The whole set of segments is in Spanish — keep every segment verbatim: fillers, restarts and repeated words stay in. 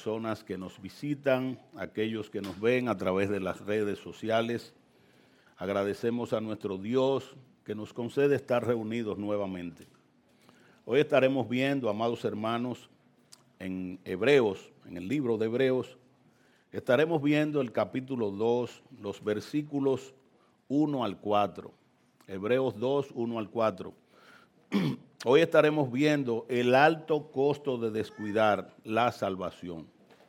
personas que nos visitan, aquellos que nos ven a través de las redes sociales. Agradecemos a nuestro Dios que nos concede estar reunidos nuevamente. Hoy estaremos viendo, amados hermanos, en Hebreos, en el libro de Hebreos, estaremos viendo el capítulo dos, los versículos uno al cuatro. Hebreos dos, uno al cuatro. Hoy estaremos viendo el alto costo de descuidar la salvación.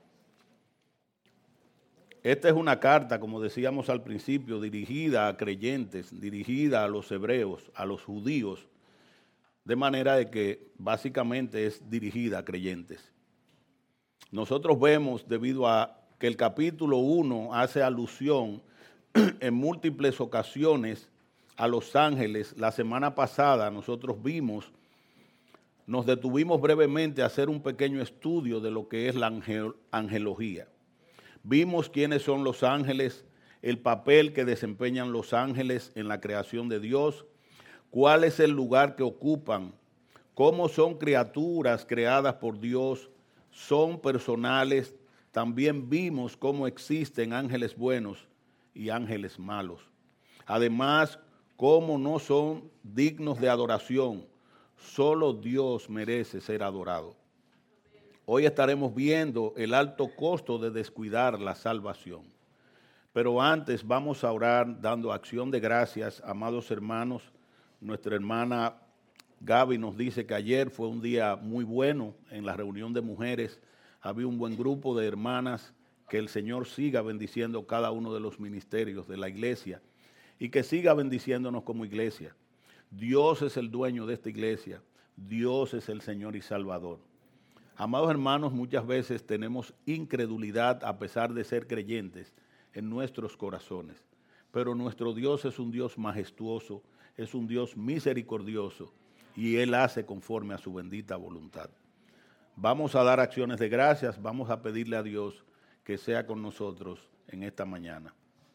Esta es una carta, como decíamos al principio, dirigida a creyentes, dirigida a los hebreos, a los judíos, de manera de que básicamente es dirigida a creyentes. Nosotros vemos, debido a que el capítulo uno hace alusión en múltiples ocasiones a los ángeles. La semana pasada nosotros vimos, nos detuvimos brevemente a hacer un pequeño estudio de lo que es la angel, angelología. Vimos quiénes son los ángeles, el papel que desempeñan los ángeles en la creación de Dios, cuál es el lugar que ocupan, cómo son criaturas creadas por Dios, son personales. También vimos cómo existen ángeles buenos y ángeles malos. Además, cómo no son dignos de adoración. Solo Dios merece ser adorado. Hoy estaremos viendo el alto costo de descuidar la salvación. Pero antes vamos a orar dando acción de gracias, amados hermanos. Nuestra hermana Gaby nos dice que ayer fue un día muy bueno en la reunión de mujeres. Había un buen grupo de hermanas. Que el Señor siga bendiciendo cada uno de los ministerios de la iglesia y que siga bendiciéndonos como iglesia. Dios es el dueño de esta iglesia. Dios es el Señor y Salvador. Amados hermanos, muchas veces tenemos incredulidad a pesar de ser creyentes en nuestros corazones. Pero nuestro Dios es un Dios majestuoso, es un Dios misericordioso y Él hace conforme a su bendita voluntad. Vamos a dar acciones de gracias, vamos a pedirle a Dios que sea con nosotros en esta mañana.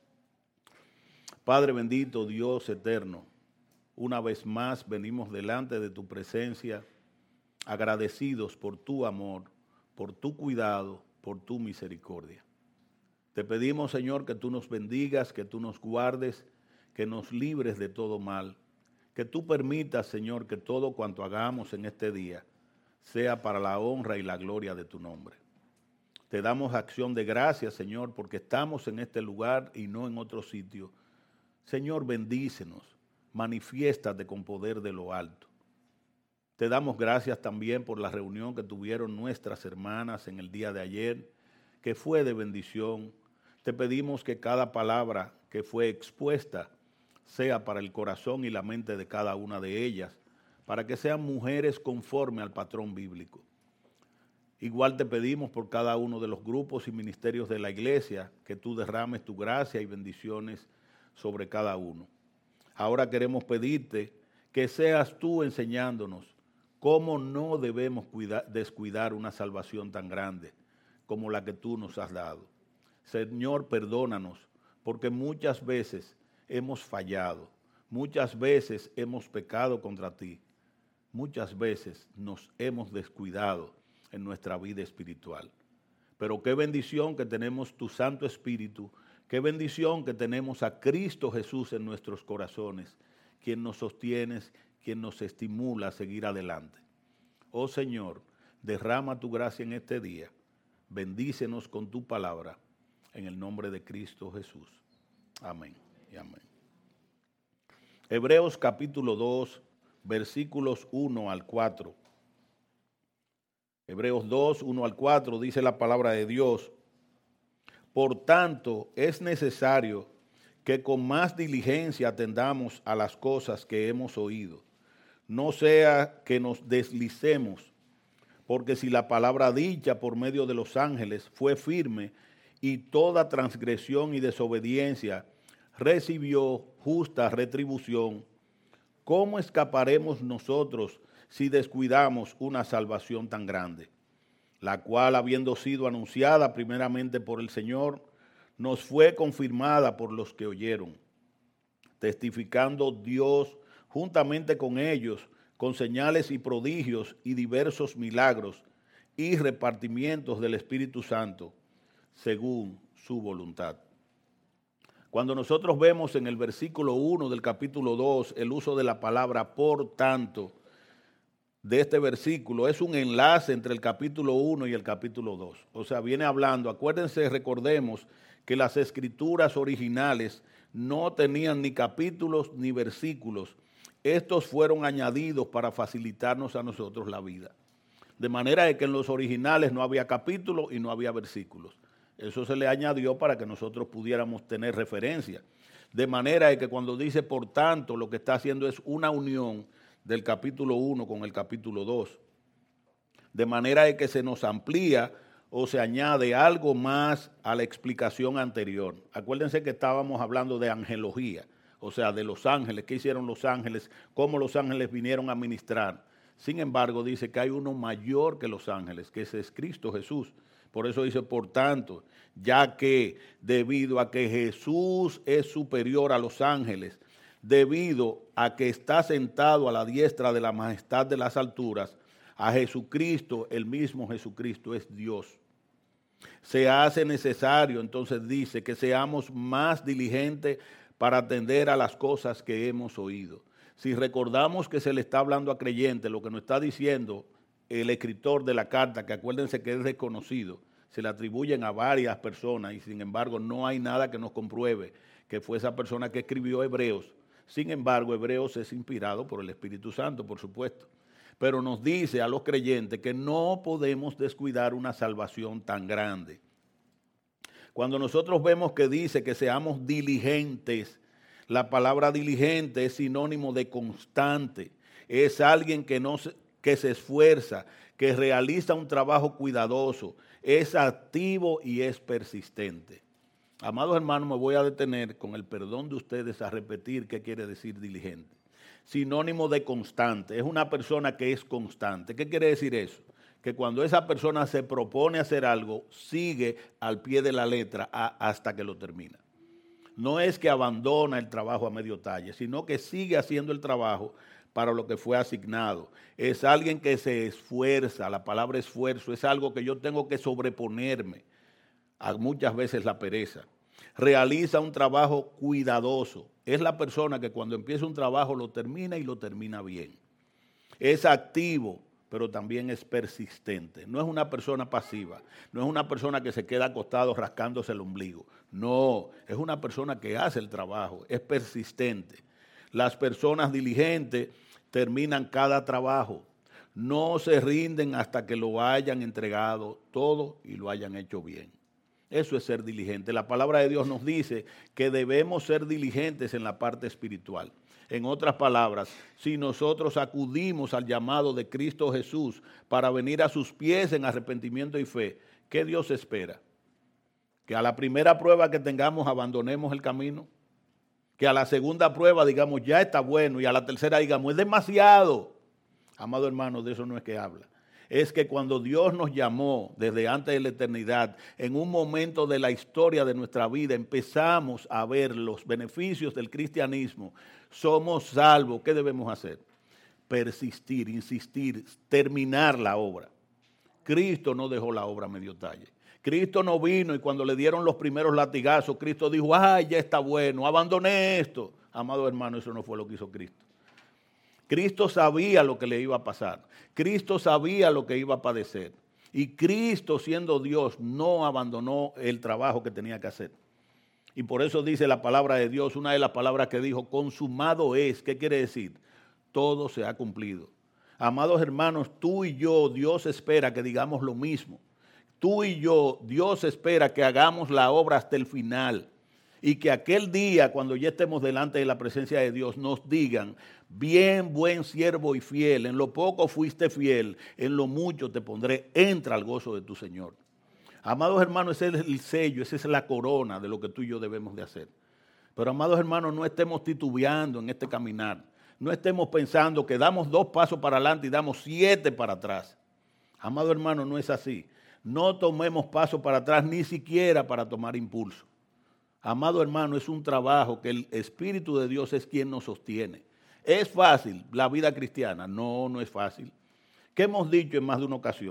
Padre bendito, Dios eterno, una vez más venimos delante de tu presencia, agradecidos por tu amor, por tu cuidado, por tu misericordia. Te pedimos, Señor, que tú nos bendigas, que tú nos guardes, que nos libres de todo mal, que tú permitas, Señor, que todo cuanto hagamos en este día sea para la honra y la gloria de tu nombre. Te damos acción de gracias, Señor, porque estamos en este lugar y no en otro sitio. Señor, bendícenos, manifiéstate con poder de lo alto. Te damos gracias también por la reunión que tuvieron nuestras hermanas en el día de ayer, que fue de bendición. Te pedimos que cada palabra que fue expuesta sea para el corazón y la mente de cada una de ellas, para que sean mujeres conforme al patrón bíblico. Igual te pedimos por cada uno de los grupos y ministerios de la iglesia que tú derrames tu gracia y bendiciones sobre cada uno. Ahora queremos pedirte que seas tú enseñándonos cómo no debemos cuidar, descuidar una salvación tan grande como la que tú nos has dado. Señor, perdónanos, porque muchas veces hemos fallado, muchas veces hemos pecado contra ti, muchas veces nos hemos descuidado en nuestra vida espiritual. Pero qué bendición que tenemos tu Santo Espíritu, qué bendición que tenemos a Cristo Jesús en nuestros corazones, quien nos sostiene, quien nos estimula a seguir adelante. Oh Señor, derrama tu gracia en este día, bendícenos con tu palabra, en el nombre de Cristo Jesús. Amén y amén. Hebreos capítulo dos, versículos uno al cuatro. Hebreos dos, uno al cuatro, dice la palabra de Dios. Por tanto, es necesario que con más diligencia atendamos a las cosas que hemos oído. No sea que nos deslicemos, porque si la palabra dicha por medio de los ángeles fue firme y toda transgresión y desobediencia recibió justa retribución, ¿cómo escaparemos nosotros si descuidamos una salvación tan grande? La cual, habiendo sido anunciada primeramente por el Señor, nos fue confirmada por los que oyeron, testificando Dios juntamente con ellos, con señales y prodigios y diversos milagros y repartimientos del Espíritu Santo según su voluntad. Cuando nosotros vemos en el versículo uno del capítulo dos el uso de la palabra por tanto de este versículo, es un enlace entre el capítulo uno y el capítulo dos. O sea, viene hablando, acuérdense, recordemos que las escrituras originales no tenían ni capítulos ni versículos. Estos fueron añadidos para facilitarnos a nosotros la vida. De manera de que en los originales no había capítulos y no había versículos. Eso se le añadió para que nosotros pudiéramos tener referencia. De manera de que cuando dice por tanto, lo que está haciendo es una unión del capítulo uno con el capítulo dos. De manera de que se nos amplía o se añade algo más a la explicación anterior. Acuérdense que estábamos hablando de angelología, o sea, de los ángeles, qué hicieron los ángeles, cómo los ángeles vinieron a ministrar. Sin embargo, dice que hay uno mayor que los ángeles, que ese es Cristo Jesús. Por eso dice, por tanto, ya que debido a que Jesús es superior a los ángeles, debido a que está sentado a la diestra de la majestad de las alturas, a Jesucristo, el mismo Jesucristo es Dios. Se hace necesario, entonces dice, que seamos más diligentes para atender a las cosas que hemos oído. Si recordamos que se le está hablando a creyentes, lo que nos está diciendo el escritor de la carta, que acuérdense que es desconocido, se le atribuyen a varias personas y sin embargo no hay nada que nos compruebe que fue esa persona que escribió Hebreos. Sin embargo, Hebreos es inspirado por el Espíritu Santo, por supuesto. Pero nos dice a los creyentes que no podemos descuidar una salvación tan grande. Cuando nosotros vemos que dice que seamos diligentes, la palabra diligente es sinónimo de constante. Es alguien que, no se, que se esfuerza, que realiza un trabajo cuidadoso, es activo y es persistente. Amados hermanos, me voy a detener, con el perdón de ustedes, a repetir qué quiere decir diligente. Sinónimo de constante, es una persona que es constante. ¿Qué quiere decir eso? Que cuando esa persona se propone hacer algo, sigue al pie de la letra a, hasta que lo termina. No es que abandona el trabajo a medio talle, sino que sigue haciendo el trabajo para lo que fue asignado. Es alguien que se esfuerza, la palabra esfuerzo es algo que yo tengo que sobreponerme a muchas veces la pereza. Realiza un trabajo cuidadoso. Es la persona que cuando empieza un trabajo lo termina y lo termina bien. Es activo, pero también es persistente. No es una persona pasiva, no es una persona que se queda acostado rascándose el ombligo. No, es una persona que hace el trabajo, es persistente. Las personas diligentes terminan cada trabajo. No se rinden hasta que lo hayan entregado todo y lo hayan hecho bien. Eso es ser diligente. La palabra de Dios nos dice que debemos ser diligentes en la parte espiritual. En otras palabras, si nosotros acudimos al llamado de Cristo Jesús para venir a sus pies en arrepentimiento y fe, ¿qué Dios espera? Que a la primera prueba que tengamos abandonemos el camino. Que a la segunda prueba digamos ya está bueno y a la tercera digamos es demasiado. Amado hermano, de eso no es que habla. Es que cuando Dios nos llamó desde antes de la eternidad, en un momento de la historia de nuestra vida, empezamos a ver los beneficios del cristianismo. Somos salvos. ¿Qué debemos hacer? Persistir, insistir, terminar la obra. Cristo no dejó la obra a medio talle. Cristo no vino y cuando le dieron los primeros latigazos, Cristo dijo, ay, ya está bueno, abandoné esto. Amado hermano, eso no fue lo que hizo Cristo. Cristo sabía lo que le iba a pasar. Cristo sabía lo que iba a padecer. Y Cristo, siendo Dios, no abandonó el trabajo que tenía que hacer. Y por eso dice la palabra de Dios, una de las palabras que dijo, consumado es. ¿Qué quiere decir? Todo se ha cumplido. Amados hermanos, tú y yo, Dios espera que digamos lo mismo. Tú y yo, Dios espera que hagamos la obra hasta el final. Y que aquel día, cuando ya estemos delante de la presencia de Dios, nos digan, bien, buen siervo y fiel, en lo poco fuiste fiel, en lo mucho te pondré, entra al gozo de tu Señor. Amados hermanos, ese es el sello, esa es la corona de lo que tú y yo debemos de hacer. Pero amados hermanos, no estemos titubeando en este caminar. No estemos pensando que damos dos pasos para adelante y damos siete para atrás. Amado hermano, no es así. No tomemos pasos para atrás ni siquiera para tomar impulso. Amado hermano, es un trabajo que el Espíritu de Dios es quien nos sostiene. ¿Es fácil la vida cristiana? No, no es fácil. ¿Qué hemos dicho en más de una ocasión?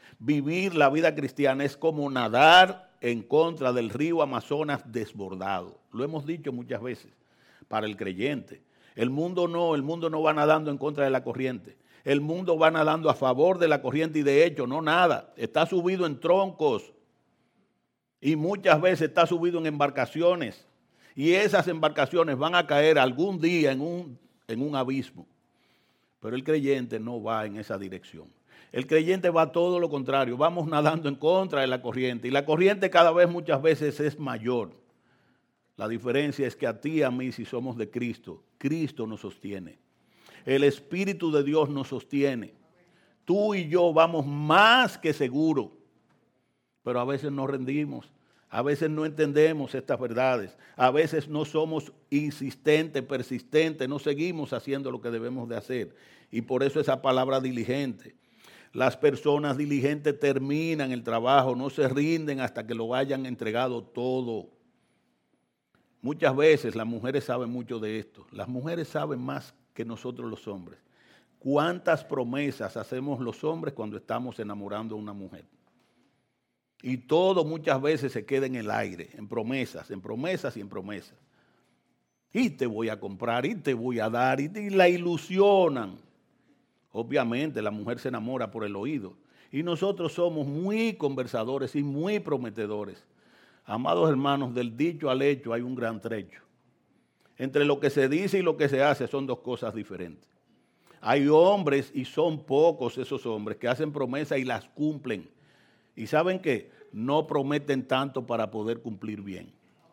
Vivir la vida cristiana es como nadar en contra del río Amazonas desbordado. Lo hemos dicho muchas veces para el creyente. El mundo no, el mundo no va nadando en contra de la corriente. El mundo va nadando a favor de la corriente y de hecho no nada. Está subido en troncos y muchas veces está subido en embarcaciones. Y esas embarcaciones van a caer algún día en un, en un abismo. Pero el creyente no va en esa dirección. El creyente va todo lo contrario. Vamos nadando en contra de la corriente. Y la corriente cada vez muchas veces es mayor. La diferencia es que a ti y a mí, si somos de Cristo, Cristo nos sostiene. El Espíritu de Dios nos sostiene. Tú y yo vamos más que seguro. Pero a veces nos rendimos. A veces no entendemos estas verdades. A veces no somos insistentes, persistentes. No seguimos haciendo lo que debemos de hacer. Y por eso esa palabra diligente. Las personas diligentes terminan el trabajo, no se rinden hasta que lo hayan entregado todo. Muchas veces las mujeres saben mucho de esto. Las mujeres saben más que nosotros los hombres. ¿Cuántas promesas hacemos los hombres cuando estamos enamorando a una mujer? Y todo muchas veces se queda en el aire, en promesas, en promesas y en promesas. Y te voy a comprar, y te voy a dar, y, y la ilusionan. Obviamente la mujer se enamora por el oído. Y nosotros somos muy conversadores y muy prometedores. Amados hermanos, del dicho al hecho hay un gran trecho. Entre lo que se dice y lo que se hace son dos cosas diferentes. Hay hombres, y son pocos esos hombres, que hacen promesas y las cumplen. ¿Y saben qué? No prometen tanto para poder cumplir bien.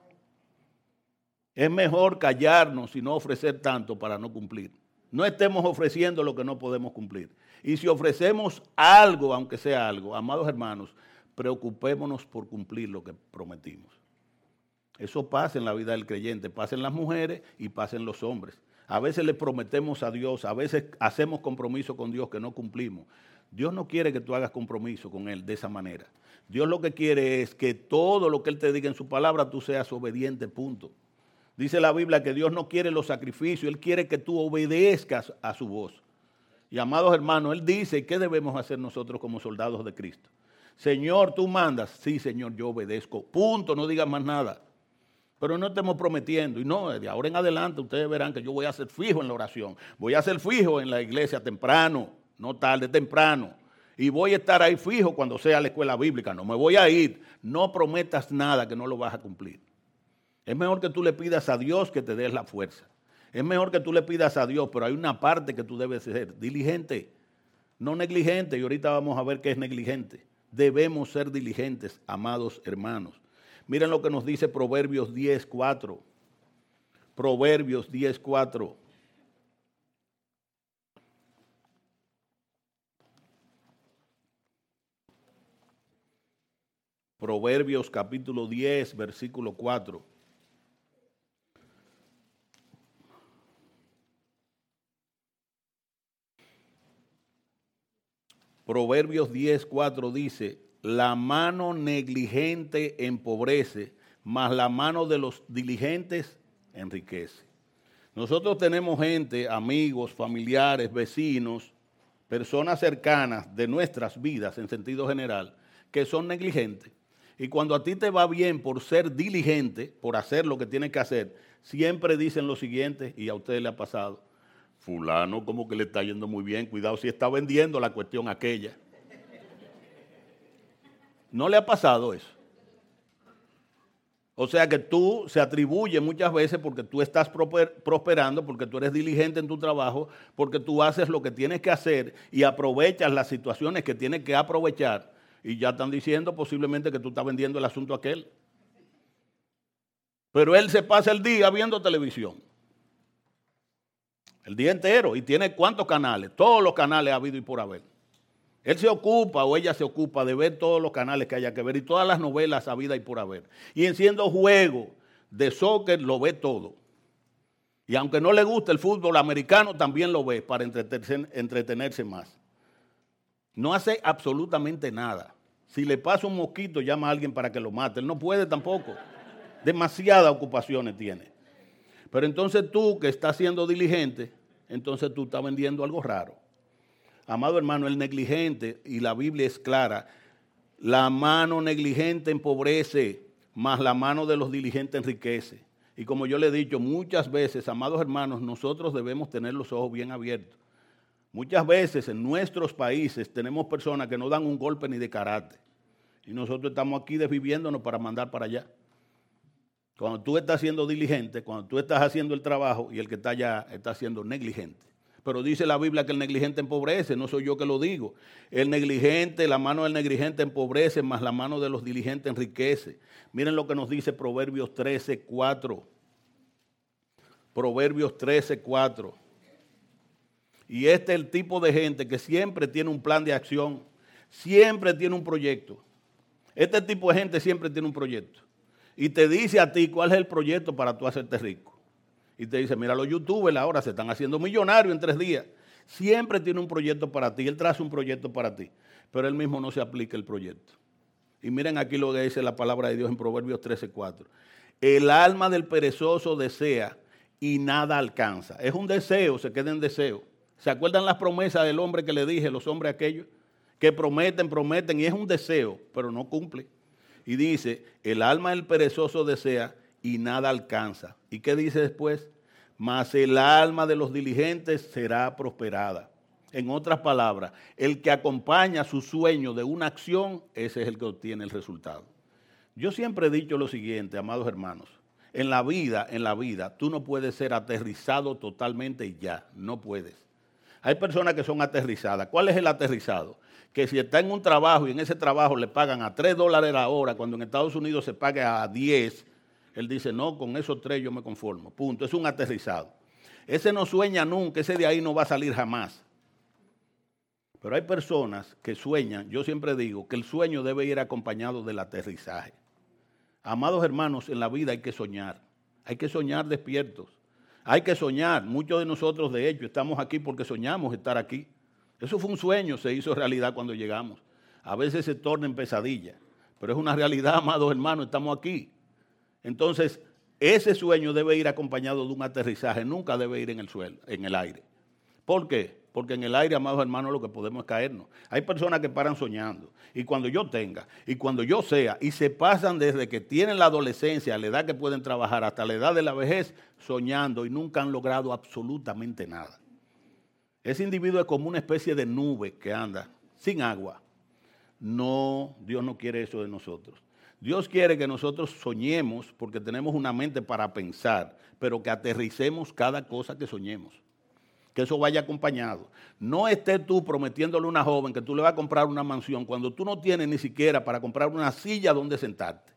Es mejor callarnos y no ofrecer tanto para no cumplir. No estemos ofreciendo lo que no podemos cumplir. Y si ofrecemos algo, aunque sea algo, amados hermanos, preocupémonos por cumplir lo que prometimos. Eso pasa en la vida del creyente, pasa en las mujeres y pasa en los hombres. A veces le prometemos a Dios, a veces hacemos compromiso con Dios que no cumplimos. Dios no quiere que tú hagas compromiso con Él de esa manera. Dios lo que quiere es que todo lo que Él te diga en su palabra tú seas obediente, punto. Dice la Biblia que Dios no quiere los sacrificios, Él quiere que tú obedezcas a su voz. Y amados hermanos, Él dice, ¿qué debemos hacer nosotros como soldados de Cristo? Señor, tú mandas. Sí, Señor, yo obedezco. Punto, no digas más nada. Pero no estemos prometiendo. Y no, de ahora en adelante ustedes verán que yo voy a ser fijo en la oración. Voy a ser fijo en la iglesia temprano, no tarde, temprano. Y voy a estar ahí fijo cuando sea la escuela bíblica. No me voy a ir. No prometas nada que no lo vas a cumplir. Es mejor que tú le pidas a Dios que te des la fuerza. Es mejor que tú le pidas a Dios, pero hay una parte que tú debes ser diligente, no negligente. Y ahorita vamos a ver qué es negligente. Debemos ser diligentes, amados hermanos. Miren lo que nos dice Proverbios diez, cuatro. Proverbios diez, cuatro. Proverbios capítulo diez, versículo cuatro. Proverbios diez, cuatro dice, la mano negligente empobrece, mas la mano de los diligentes enriquece. Nosotros tenemos gente, amigos, familiares, vecinos, personas cercanas de nuestras vidas en sentido general, que son negligentes. Y cuando a ti te va bien por ser diligente, por hacer lo que tienes que hacer, siempre dicen lo siguiente, y a ustedes le ha pasado, fulano como que le está yendo muy bien, cuidado si está vendiendo la cuestión aquella. ¿No le ha pasado eso? O sea que tú se atribuye muchas veces porque tú estás prosperando, porque tú eres diligente en tu trabajo, porque tú haces lo que tienes que hacer y aprovechas las situaciones que tienes que aprovechar y ya están diciendo posiblemente que tú estás vendiendo el asunto aquel. Pero él se pasa el día viendo televisión. El día entero. ¿Y tiene cuántos canales? Todos los canales ha habido y por haber. Él se ocupa o ella se ocupa de ver todos los canales que haya que ver y todas las novelas habidas y por haber. Y enciendo juego de soccer, lo ve todo. Y aunque no le guste el fútbol americano, también lo ve para entretenerse, entretenerse más. No hace absolutamente nada. Si le pasa un mosquito, llama a alguien para que lo mate. Él no puede tampoco. Demasiadas ocupaciones tiene. Pero entonces tú que estás siendo diligente, entonces tú estás vendiendo algo raro. Amado hermano, el negligente, y la Biblia es clara, la mano negligente empobrece, mas la mano de los diligentes enriquece. Y como yo le he dicho muchas veces, amados hermanos, nosotros debemos tener los ojos bien abiertos. Muchas veces en nuestros países tenemos personas que no dan un golpe ni de carácter. Y nosotros estamos aquí desviviéndonos para mandar para allá. Cuando tú estás siendo diligente, cuando tú estás haciendo el trabajo y el que está allá está siendo negligente. Pero dice la Biblia que el negligente empobrece, no soy yo que lo digo. El negligente, la mano del negligente empobrece, más la mano de los diligentes enriquece. Miren lo que nos dice Proverbios trece, cuatro. Proverbios trece, cuatro. Y este es el tipo de gente que siempre tiene un plan de acción, siempre tiene un proyecto. Este tipo de gente siempre tiene un proyecto. Y te dice a ti cuál es el proyecto para tú hacerte rico. Y te dice, mira, los youtubers ahora se están haciendo millonarios en tres días. Siempre tiene un proyecto para ti, él traza un proyecto para ti, pero él mismo no se aplica el proyecto. Y miren aquí lo que dice la palabra de Dios en Proverbios trece, cuatro. El alma del perezoso desea y nada alcanza. Es un deseo, se queda en deseo. ¿Se acuerdan las promesas del hombre que le dije, los hombres aquellos? Que prometen, prometen y es un deseo, pero no cumple. Y dice, el alma del perezoso desea y nada alcanza. ¿Y qué dice después? Mas el alma de los diligentes será prosperada. En otras palabras, el que acompaña su sueño de una acción, ese es el que obtiene el resultado. Yo siempre he dicho lo siguiente, amados hermanos. En la vida, en la vida, tú no puedes ser aterrizado totalmente y ya, no puedes. Hay personas que son aterrizadas. ¿Cuál es el aterrizado? Que si está en un trabajo y en ese trabajo le pagan a tres dólares la hora, cuando en Estados Unidos se paga a diez, él dice, no, con esos tres yo me conformo. Punto, es un aterrizado. Ese no sueña nunca, ese de ahí no va a salir jamás. Pero hay personas que sueñan, yo siempre digo, que el sueño debe ir acompañado del aterrizaje. Amados hermanos, en la vida hay que soñar, hay que soñar despiertos. Hay que soñar, muchos de nosotros de hecho estamos aquí porque soñamos estar aquí. Eso fue un sueño, se hizo realidad cuando llegamos. A veces se torna en pesadilla, pero es una realidad, amados hermanos, estamos aquí. Entonces, ese sueño debe ir acompañado de un aterrizaje, nunca debe ir en el suelo, en el aire. ¿Por qué? Porque en el aire, amados hermanos, lo que podemos es caernos. Hay personas que paran soñando, y cuando yo tenga, y cuando yo sea, y se pasan desde que tienen la adolescencia, a la edad que pueden trabajar, hasta la edad de la vejez, soñando, y nunca han logrado absolutamente nada. Ese individuo es como una especie de nube que anda sin agua. No, Dios no quiere eso de nosotros. Dios quiere que nosotros soñemos porque tenemos una mente para pensar, pero que aterricemos cada cosa que soñemos. Que eso vaya acompañado. No estés tú prometiéndole a una joven que tú le vas a comprar una mansión cuando tú no tienes ni siquiera para comprar una silla donde sentarte.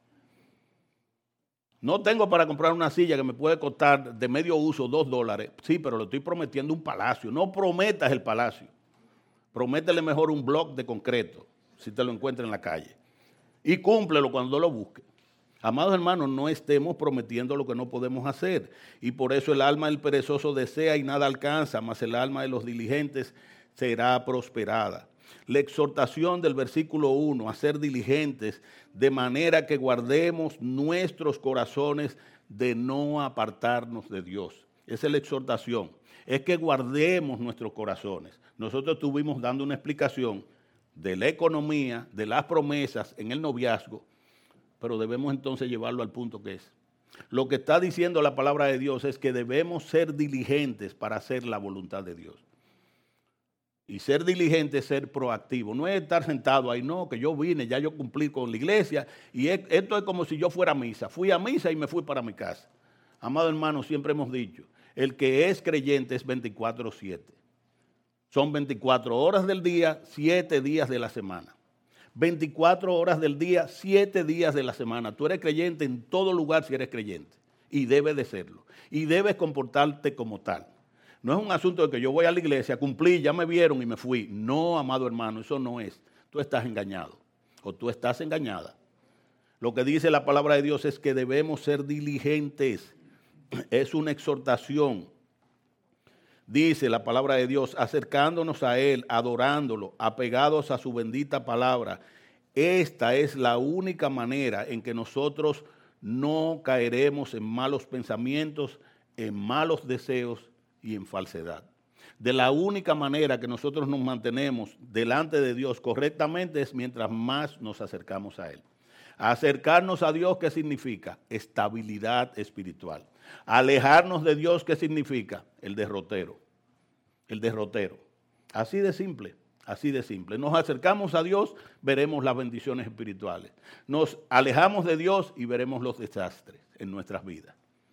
No tengo para comprar una silla que me puede costar de medio uso dos dólares. Sí, pero le estoy prometiendo un palacio. No prometas el palacio. Prométele mejor un bloque de concreto, si te lo encuentras en la calle. Y cúmplelo cuando lo busque. Amados hermanos, no estemos prometiendo lo que no podemos hacer. Y por eso el alma del perezoso desea y nada alcanza, mas el alma de los diligentes será prosperada. La exhortación del versículo uno, a ser diligentes, de manera que guardemos nuestros corazones de no apartarnos de Dios. Esa es la exhortación. Es que guardemos nuestros corazones. Nosotros estuvimos dando una explicación de la economía, de las promesas en el noviazgo, pero debemos entonces llevarlo al punto que es. Lo que está diciendo la palabra de Dios es que debemos ser diligentes para hacer la voluntad de Dios. Y ser diligente es ser proactivo. No es estar sentado ahí, no, que yo vine, ya yo cumplí con la iglesia. Y esto es como si yo fuera a misa. Fui a misa y me fui para mi casa. Amado hermano, siempre hemos dicho, el que es creyente es veinticuatro siete. Son veinticuatro horas del día, siete días de la semana. veinticuatro horas del día, siete días de la semana. Tú eres creyente en todo lugar si eres creyente. Y debes de serlo. Y debes comportarte como tal. No es un asunto de que yo voy a la iglesia, cumplí, ya me vieron y me fui. No, amado hermano, eso no es. Tú estás engañado o tú estás engañada. Lo que dice la palabra de Dios es que debemos ser diligentes. Es una exhortación. Dice la palabra de Dios, acercándonos a Él, adorándolo, apegados a su bendita palabra. Esta es la única manera en que nosotros no caeremos en malos pensamientos, en malos deseos y en falsedad. De la única manera que nosotros nos mantenemos delante de Dios correctamente es mientras más nos acercamos a Él. Acercarnos a Dios, ¿qué significa? Estabilidad espiritual. Alejarnos de Dios, ¿qué significa? El derrotero. El derrotero. Así de simple, así de simple. Nos acercamos a Dios, veremos las bendiciones espirituales. Nos alejamos de Dios y veremos los desastres en nuestras vidas.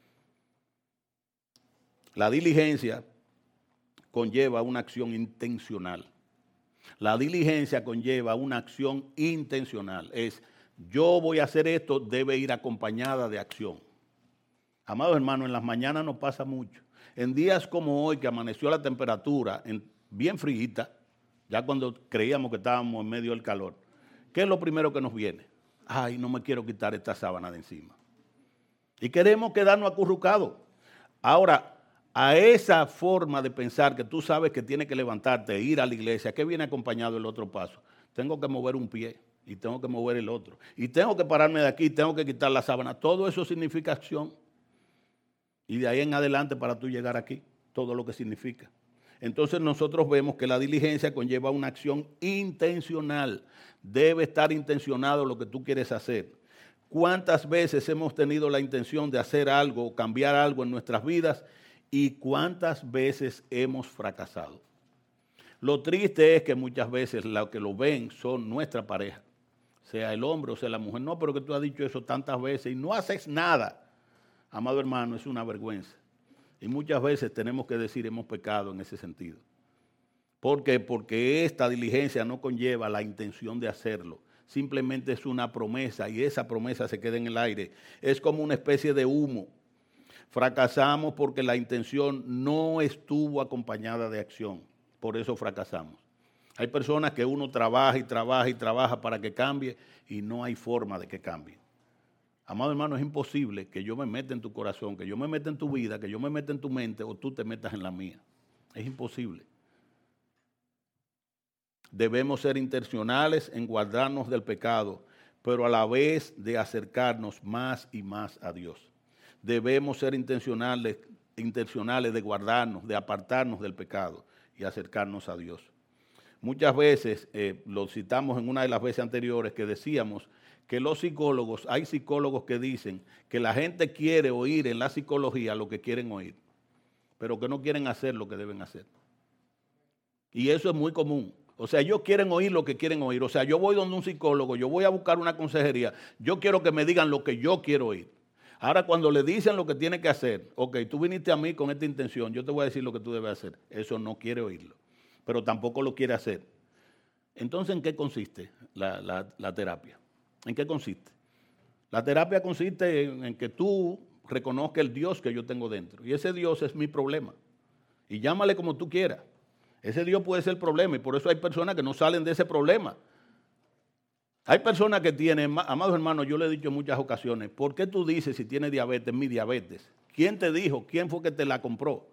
La diligencia conlleva una acción intencional. La diligencia conlleva una acción intencional. Es, yo voy a hacer esto, debe ir acompañada de acción. Amados hermanos, en las mañanas nos pasa mucho. En días como hoy, que amaneció la temperatura en, bien fríita, ya cuando creíamos que estábamos en medio del calor, ¿qué es lo primero que nos viene? Ay, no me quiero quitar esta sábana de encima. Y queremos quedarnos acurrucados. Ahora, a esa forma de pensar que tú sabes que tienes que levantarte e ir a la iglesia, ¿qué viene acompañado el otro paso? Tengo que mover un pie y tengo que mover el otro. Y tengo que pararme de aquí, tengo que quitar la sábana. Todo eso significa acción. Y de ahí en adelante para tú llegar aquí, todo lo que significa. Entonces nosotros vemos que la diligencia conlleva una acción intencional. Debe estar intencionado lo que tú quieres hacer. ¿Cuántas veces hemos tenido la intención de hacer algo o cambiar algo en nuestras vidas? ¿Y cuántas veces hemos fracasado? Lo triste es que muchas veces los que lo ven son nuestra pareja, sea el hombre o sea la mujer. No, pero que tú has dicho eso tantas veces y no haces nada. Amado hermano, es una vergüenza. Y muchas veces tenemos que decir hemos pecado en ese sentido. ¿Por qué? Porque esta diligencia no conlleva la intención de hacerlo. Simplemente es una promesa y esa promesa se queda en el aire. Es como una especie de humo. Fracasamos porque la intención no estuvo acompañada de acción. Por eso fracasamos. Hay personas que uno trabaja y trabaja y trabaja para que cambie y no hay forma de que cambie. Amado hermano, es imposible que yo me meta en tu corazón, que yo me meta en tu vida, que yo me meta en tu mente o tú te metas en la mía. Es imposible. Debemos ser intencionales en guardarnos del pecado, pero a la vez de acercarnos más y más a Dios. Debemos ser intencionales, intencionales de guardarnos, de apartarnos del pecado y acercarnos a Dios. Muchas veces, eh, lo citamos en una de las veces anteriores, que decíamos que los psicólogos, hay psicólogos que dicen que la gente quiere oír en la psicología lo que quieren oír, pero que no quieren hacer lo que deben hacer. Y eso es muy común. O sea, ellos quieren oír lo que quieren oír. O sea, yo voy donde un psicólogo, yo voy a buscar una consejería, yo quiero que me digan lo que yo quiero oír. Ahora, cuando le dicen lo que tiene que hacer, ok, tú viniste a mí con esta intención, yo te voy a decir lo que tú debes hacer. Eso no quiere oírlo, pero tampoco lo quiere hacer. Entonces, ¿en qué consiste la, la, la terapia? ¿En qué consiste? La terapia consiste en, en que tú reconozcas el Dios que yo tengo dentro. Y ese Dios es mi problema. Y llámale como tú quieras. Ese Dios puede ser el problema y por eso hay personas que no salen de ese problema. Hay personas que tienen, amados hermanos, yo le he dicho en muchas ocasiones, ¿por qué tú dices si tienes diabetes, mi diabetes? ¿Quién te dijo? ¿Quién fue que te la compró?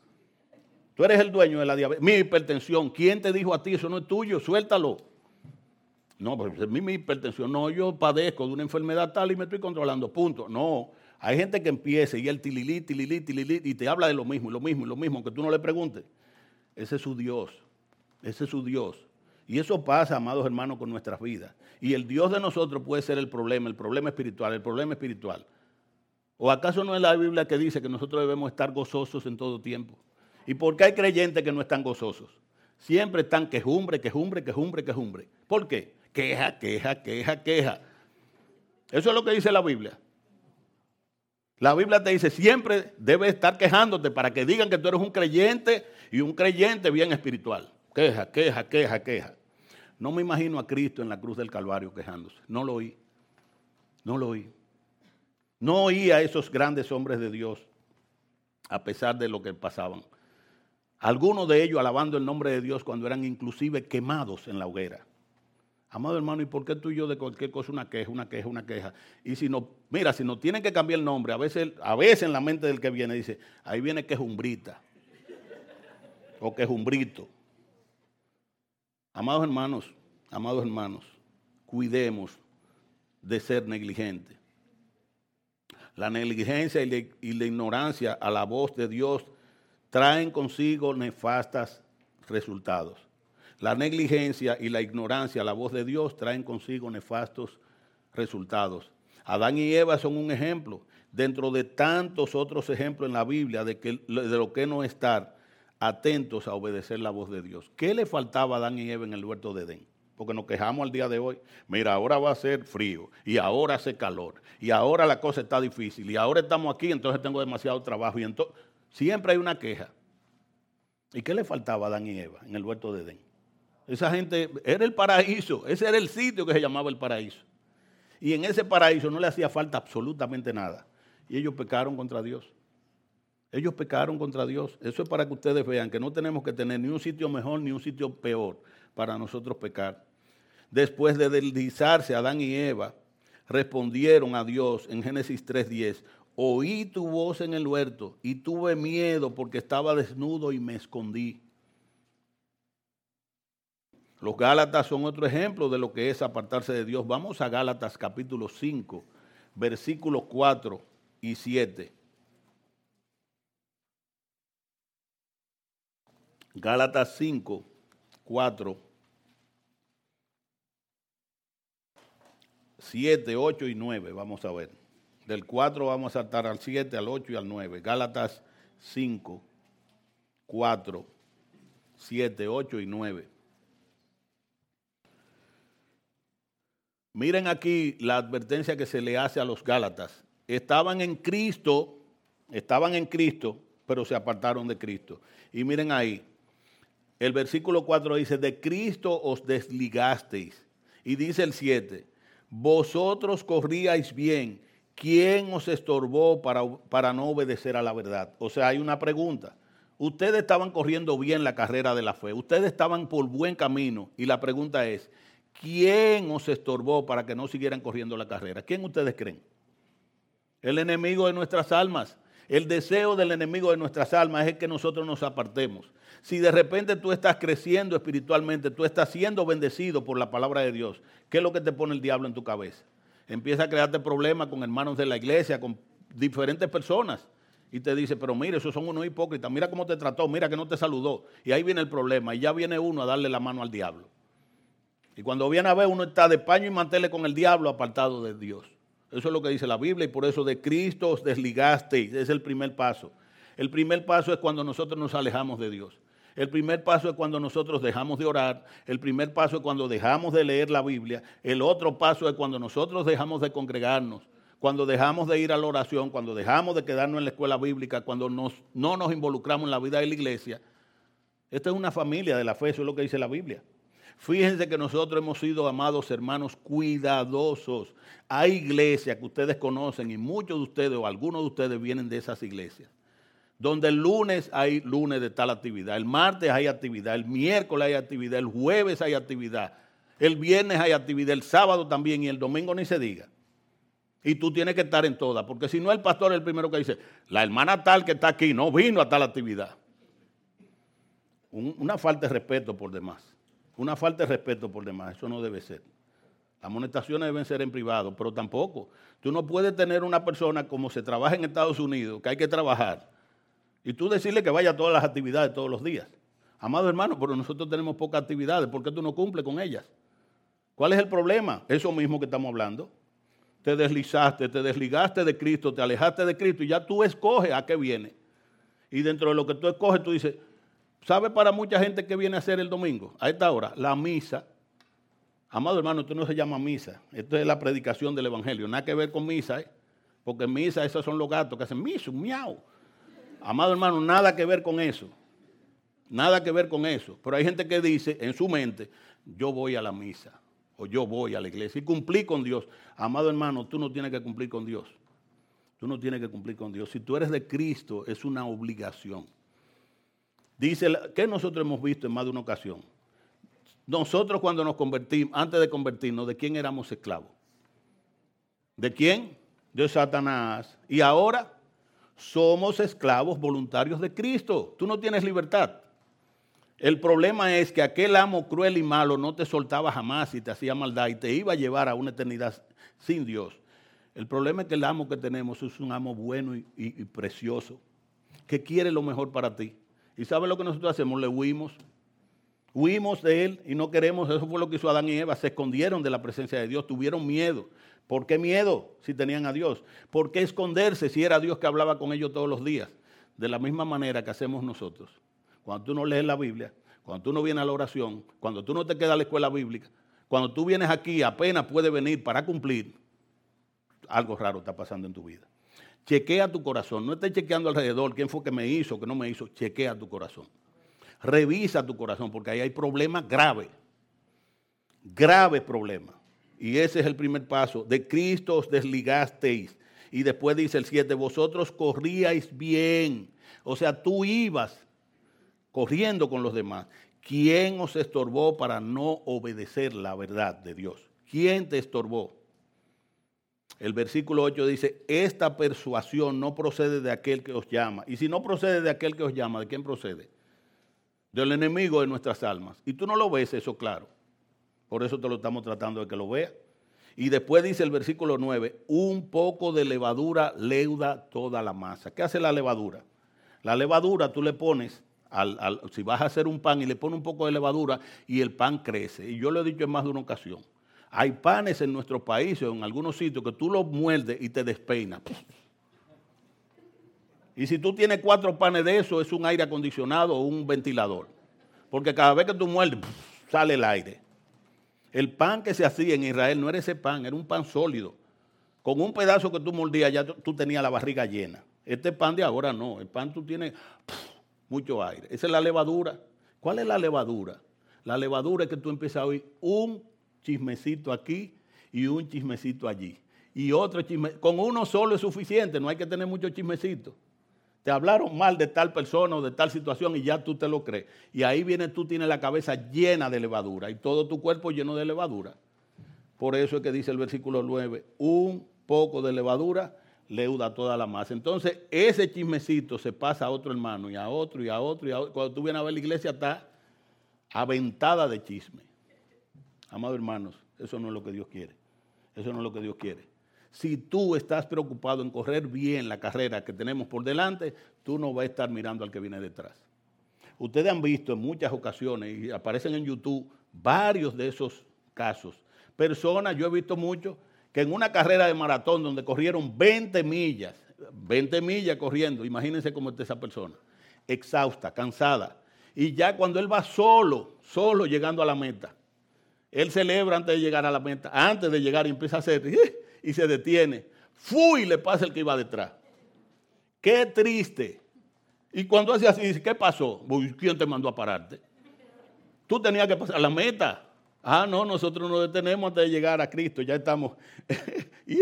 Tú eres el dueño de la diabetes. Mi hipertensión, ¿quién te dijo a ti? Eso no es tuyo, suéltalo. No, pues es mi, mi hipertensión. No, yo padezco de una enfermedad tal y me estoy controlando, punto. No, hay gente que empieza y el tililí, tililí, tililí, y te habla de lo mismo, y lo mismo, y lo mismo, aunque tú no le preguntes. Ese es su Dios, ese es su Dios. Y eso pasa, amados hermanos, con nuestras vidas. Y el Dios de nosotros puede ser el problema, el problema espiritual, el problema espiritual. ¿O acaso no es la Biblia que dice que nosotros debemos estar gozosos en todo tiempo? ¿Y por qué hay creyentes que no están gozosos? Siempre están quejumbre, quejumbre, quejumbre, quejumbre. ¿Por qué? Queja, queja, queja, queja. Eso es lo que dice la Biblia. La Biblia te dice, siempre debes estar quejándote para que digan que tú eres un creyente y un creyente bien espiritual. Queja, queja, queja, queja. No me imagino a Cristo en la cruz del Calvario quejándose. No lo oí. No lo oí. No oí a esos grandes hombres de Dios a pesar de lo que pasaban. Algunos de ellos alabando el nombre de Dios cuando eran inclusive quemados en la hoguera. Amado hermano, ¿y por qué tú y yo de cualquier cosa una queja, una queja, una queja? Y si no, mira, si no tienen que cambiar el nombre, a veces, a veces en la mente del que viene dice, ahí viene quejumbrita o quejumbrito. Amados hermanos, amados hermanos, cuidemos de ser negligentes. La negligencia y la, y la ignorancia a la voz de Dios traen consigo nefastos resultados. La negligencia y la ignorancia a la voz de Dios traen consigo nefastos resultados. Adán y Eva son un ejemplo, dentro de tantos otros ejemplos en la Biblia de, que, de lo que no estar atentos a obedecer la voz de Dios. ¿Qué le faltaba a Adán y Eva en el huerto de Edén? Porque nos quejamos al día de hoy. Mira, ahora va a ser frío, y ahora hace calor, y ahora la cosa está difícil, y ahora estamos aquí, entonces tengo demasiado trabajo. Y entonces, siempre hay una queja. ¿Y qué le faltaba a Adán y Eva en el huerto de Edén? Esa gente, era el paraíso, ese era el sitio que se llamaba el paraíso. Y en ese paraíso no le hacía falta absolutamente nada. Y ellos pecaron contra Dios. Ellos pecaron contra Dios. Eso es para que ustedes vean que no tenemos que tener ni un sitio mejor ni un sitio peor para nosotros pecar. Después de deslizarse Adán y Eva, respondieron a Dios en Génesis tres diez. Oí tu voz en el huerto y tuve miedo porque estaba desnudo y me escondí. Los Gálatas son otro ejemplo de lo que es apartarse de Dios. Vamos a Gálatas capítulo cinco, versículos cuatro y siete. Gálatas cinco, cuatro, siete, ocho y nueve. Vamos a ver. Del cuatro vamos a saltar al siete, al ocho y al nueve. Gálatas cinco, cuatro, siete, ocho y nueve. Miren aquí la advertencia que se le hace a los Gálatas. Estaban en Cristo, estaban en Cristo, pero se apartaron de Cristo. Y miren ahí, el versículo cuatro dice, de Cristo os desligasteis. Y dice el siete, vosotros corríais bien, ¿quién os estorbó para, para no obedecer a la verdad? O sea, hay una pregunta. Ustedes estaban corriendo bien la carrera de la fe, ustedes estaban por buen camino. Y la pregunta es, ¿quién os estorbó para que no siguieran corriendo la carrera? ¿Quién ustedes creen? El enemigo de nuestras almas. El deseo del enemigo de nuestras almas es que nosotros nos apartemos. Si de repente tú estás creciendo espiritualmente, tú estás siendo bendecido por la palabra de Dios, ¿qué es lo que te pone el diablo en tu cabeza? Empieza a crearte problemas con hermanos de la iglesia, con diferentes personas. Y te dice, pero mire, esos son unos hipócritas, mira cómo te trató, mira que no te saludó. Y ahí viene el problema, y ya viene uno a darle la mano al diablo. Y cuando viene a ver, uno está de paño y manteles con el diablo apartado de Dios. Eso es lo que dice la Biblia y por eso de Cristo os desligasteis. Ese es el primer paso. El primer paso es cuando nosotros nos alejamos de Dios. El primer paso es cuando nosotros dejamos de orar. El primer paso es cuando dejamos de leer la Biblia. El otro paso es cuando nosotros dejamos de congregarnos. Cuando dejamos de ir a la oración. Cuando dejamos de quedarnos en la escuela bíblica. Cuando nos, no nos involucramos en la vida de la iglesia. Esta es una familia de la fe. Eso es lo que dice la Biblia. Fíjense que nosotros hemos sido, amados hermanos, cuidadosos. Hay iglesias que ustedes conocen y muchos de ustedes o algunos de ustedes vienen de esas iglesias. Donde el lunes hay lunes de tal actividad, el martes hay actividad, el miércoles hay actividad, el jueves hay actividad, el viernes hay actividad, el sábado también y el domingo ni se diga. Y tú tienes que estar en todas, porque si no el pastor es el primero que dice, la hermana tal que está aquí no vino a tal actividad. Un, una falta de respeto por demás. Una falta de respeto por demás, eso no debe ser. Las amonestaciones deben ser en privado, pero tampoco. Tú no puedes tener una persona como se trabaja en Estados Unidos, que hay que trabajar, y tú decirle que vaya a todas las actividades todos los días. Amado hermano, pero nosotros tenemos pocas actividades, ¿por qué tú no cumples con ellas? ¿Cuál es el problema? Eso mismo que estamos hablando. Te deslizaste, te desligaste de Cristo, te alejaste de Cristo y ya tú escoges a qué viene. Y dentro de lo que tú escoges, tú dices, ¿sabe para mucha gente qué viene a hacer el domingo? A esta hora, la misa. Amado hermano, esto no se llama misa. Esto es la predicación del evangelio. Nada que ver con misa, ¿eh? Porque misa, esos son los gatos que hacen misu, miau. Amado hermano, nada que ver con eso. Nada que ver con eso. Pero hay gente que dice en su mente, yo voy a la misa. O yo voy a la iglesia y cumplí con Dios. Amado hermano, tú no tienes que cumplir con Dios. Tú no tienes que cumplir con Dios. Si tú eres de Cristo, es una obligación. Dice, ¿qué nosotros hemos visto en más de una ocasión? Nosotros cuando nos convertimos, antes de convertirnos, ¿de quién éramos esclavos? ¿De quién? De Satanás. Y ahora somos esclavos voluntarios de Cristo. Tú no tienes libertad. El problema es que aquel amo cruel y malo no te soltaba jamás y te hacía maldad y te iba a llevar a una eternidad sin Dios. El problema es que el amo que tenemos es un amo bueno y, y, y precioso, que quiere lo mejor para ti. ¿Y sabe lo que nosotros hacemos? Le huimos. Huimos de él y no queremos. Eso fue lo que hizo Adán y Eva. Se escondieron de la presencia de Dios. Tuvieron miedo. ¿Por qué miedo si tenían a Dios? ¿Por qué esconderse si era Dios que hablaba con ellos todos los días? De la misma manera que hacemos nosotros. Cuando tú no lees la Biblia, cuando tú no vienes a la oración, cuando tú no te quedas a la escuela bíblica, cuando tú vienes aquí apenas puedes venir para cumplir, algo raro está pasando en tu vida. Chequea tu corazón. No estés chequeando alrededor quién fue que me hizo, que no me hizo. Chequea tu corazón. Revisa tu corazón porque ahí hay problemas graves. Graves problemas. Y ese es el primer paso. De Cristo os desligasteis. Y después dice el siete, vosotros corríais bien. O sea, tú ibas corriendo con los demás. ¿Quién os estorbó para no obedecer la verdad de Dios? ¿Quién te estorbó? El versículo ocho dice, esta persuasión no procede de aquel que os llama. Y si no procede de aquel que os llama, ¿de quién procede? Del enemigo de nuestras almas. Y tú no lo ves eso claro. Por eso te lo estamos tratando de que lo veas. Y después dice el versículo nueve, un poco de levadura leuda toda la masa. ¿Qué hace la levadura? La levadura tú le pones, al, al, si vas a hacer un pan y le pones un poco de levadura y el pan crece. Y yo lo he dicho en más de una ocasión. Hay panes en nuestro país o en algunos sitios que tú los muerdes y te despeinas. Y si tú tienes cuatro panes de eso, es un aire acondicionado o un ventilador. Porque cada vez que tú muerdes, sale el aire. El pan que se hacía en Israel no era ese pan, era un pan sólido. Con un pedazo que tú mordías ya tú tenías la barriga llena. Este pan de ahora no, el pan tú tienes mucho aire. Esa es la levadura. ¿Cuál es la levadura? La levadura es que tú empiezas a oír un chismecito aquí y un chismecito allí. Y otro chisme. Con uno solo es suficiente, no hay que tener muchos chismecitos. Te hablaron mal de tal persona o de tal situación y ya tú te lo crees. Y ahí viene, tú tienes la cabeza llena de levadura y todo tu cuerpo lleno de levadura. Por eso es que dice el versículo nueve, un poco de levadura leuda toda la masa. Entonces, ese chismecito se pasa a otro hermano y a otro y a otro y a otro. Cuando tú vienes a ver la iglesia está aventada de chisme. Amados hermanos, eso no es lo que Dios quiere. Eso no es lo que Dios quiere. Si tú estás preocupado en correr bien la carrera que tenemos por delante, tú no vas a estar mirando al que viene detrás. Ustedes han visto en muchas ocasiones, y aparecen en YouTube, varios de esos casos. Personas, yo he visto muchos, que en una carrera de maratón donde corrieron veinte millas, veinte millas corriendo, imagínense cómo está esa persona, exhausta, cansada. Y ya cuando él va solo, solo llegando a la meta, él celebra antes de llegar a la meta, antes de llegar y empieza a hacer... y se detiene, ¡fu! Y le pasa el que iba detrás. ¡Qué triste! Y cuando hace así, dice, ¿qué pasó? ¿Quién te mandó a pararte? Tú tenías que pasar la meta. Ah, no, nosotros nos detenemos antes de llegar a Cristo, ya estamos. y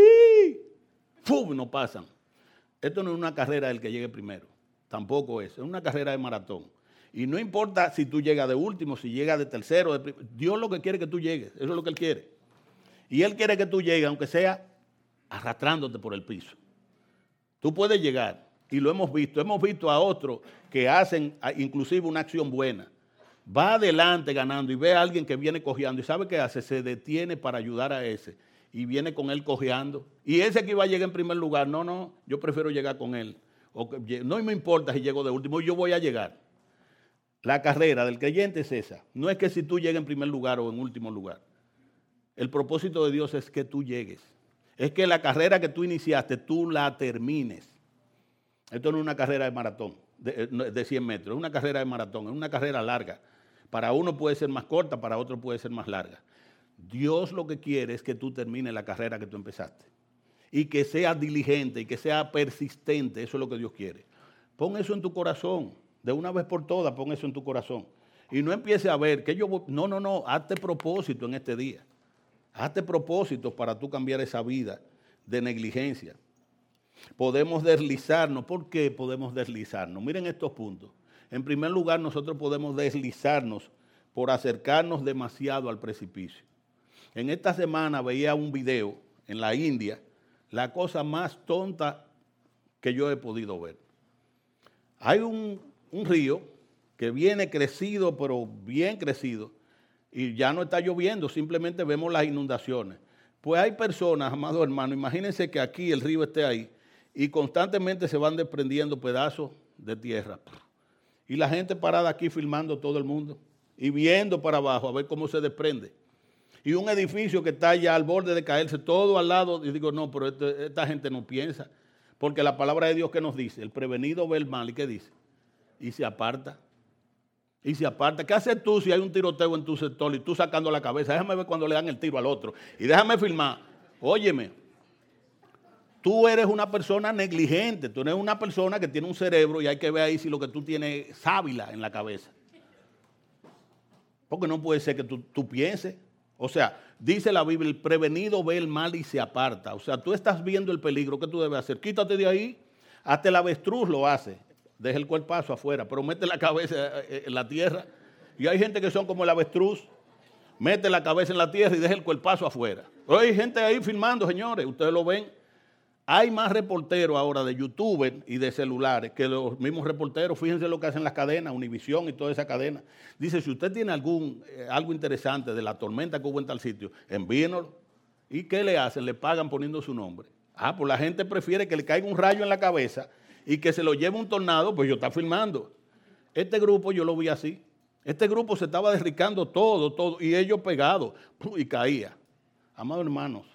¡fu! Nos pasan. Esto no es una carrera del que llegue primero, tampoco es, es una carrera de maratón. Y no importa si tú llegas de último, si llegas de tercero, de Dios lo que quiere es que tú llegues, eso es lo que Él quiere. Y Él quiere que tú llegues, aunque sea arrastrándote por el piso. Tú puedes llegar, y lo hemos visto. Hemos visto a otros que hacen inclusive una acción buena. Va adelante ganando y ve a alguien que viene cojeando. ¿Y sabe qué hace? Se detiene para ayudar a ese. Y viene con él cojeando. Y ese que iba a llegar en primer lugar, no, no, yo prefiero llegar con él. O que, no me importa si llego de último, yo voy a llegar. La carrera del creyente es esa. No es que si tú llegas en primer lugar o en último lugar. El propósito de Dios es que tú llegues. Es que la carrera que tú iniciaste, tú la termines. Esto no es una carrera de maratón, de, de cien metros. Es una carrera de maratón, es una carrera larga. Para uno puede ser más corta, para otro puede ser más larga. Dios lo que quiere es que tú termines la carrera que tú empezaste. Y que seas diligente y que seas persistente. Eso es lo que Dios quiere. Pon eso en tu corazón. De una vez por todas, pon eso en tu corazón. Y no empieces a ver que yo... Voy, no, no, no. Hazte propósito en este día. Hazte propósitos para tú cambiar esa vida de negligencia. Podemos deslizarnos. ¿Por qué podemos deslizarnos? Miren estos puntos. En primer lugar, nosotros podemos deslizarnos por acercarnos demasiado al precipicio. En esta semana veía un video en la India, la cosa más tonta que yo he podido ver. Hay un, un río que viene crecido, pero bien crecido, y ya no está lloviendo, simplemente vemos las inundaciones. Pues hay personas, amados hermanos, imagínense que aquí el río esté ahí y constantemente se van desprendiendo pedazos de tierra. Y la gente parada aquí filmando todo el mundo y viendo para abajo a ver cómo se desprende. Y un edificio que está ya al borde de caerse, todo al lado. Y digo, no, pero este, esta gente no piensa. Porque la palabra de Dios que nos dice, el prevenido ve el mal, ¿y qué dice? Y se aparta. Y se aparta. ¿Qué haces tú si hay un tiroteo en tu sector y tú sacando la cabeza? Déjame ver cuando le dan el tiro al otro. Y déjame filmar. Óyeme, tú eres una persona negligente. Tú eres una persona que tiene un cerebro y hay que ver ahí si lo que tú tienes es sábila en la cabeza. Porque no puede ser que tú, tú pienses. O sea, dice la Biblia, el prevenido ve el mal y se aparta. O sea, tú estás viendo el peligro, ¿qué tú debes hacer? Quítate de ahí. Hasta el avestruz lo hace. Deja el cuerpazo afuera, pero mete la cabeza en la tierra. Y hay gente que son como el avestruz. Mete la cabeza en la tierra y deja el cuerpazo afuera. Pero hay gente ahí filmando, señores. Ustedes lo ven. Hay más reporteros ahora de youtubers y de celulares que los mismos reporteros. Fíjense lo que hacen las cadenas, Univisión y toda esa cadena. Dice, si usted tiene algún, eh, algo interesante de la tormenta que hubo en tal sitio, envíenlo. ¿Y qué le hacen? Le pagan poniendo su nombre. Ah, pues la gente prefiere que le caiga un rayo en la cabeza y que se lo lleve un tornado, pues yo está filmando. Este grupo yo lo vi así. Este grupo se estaba derricando todo, todo, y ellos pegados, y caía. Amados hermanos,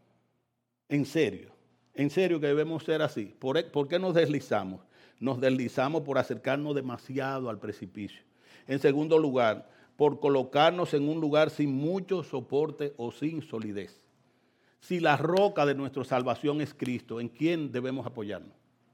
en serio. En serio que debemos ser así. ¿Por, ¿Por qué nos deslizamos? Nos deslizamos por acercarnos demasiado al precipicio. En segundo lugar, por colocarnos en un lugar sin mucho soporte o sin solidez. Si la roca de nuestra salvación es Cristo, ¿en quién debemos apoyarnos?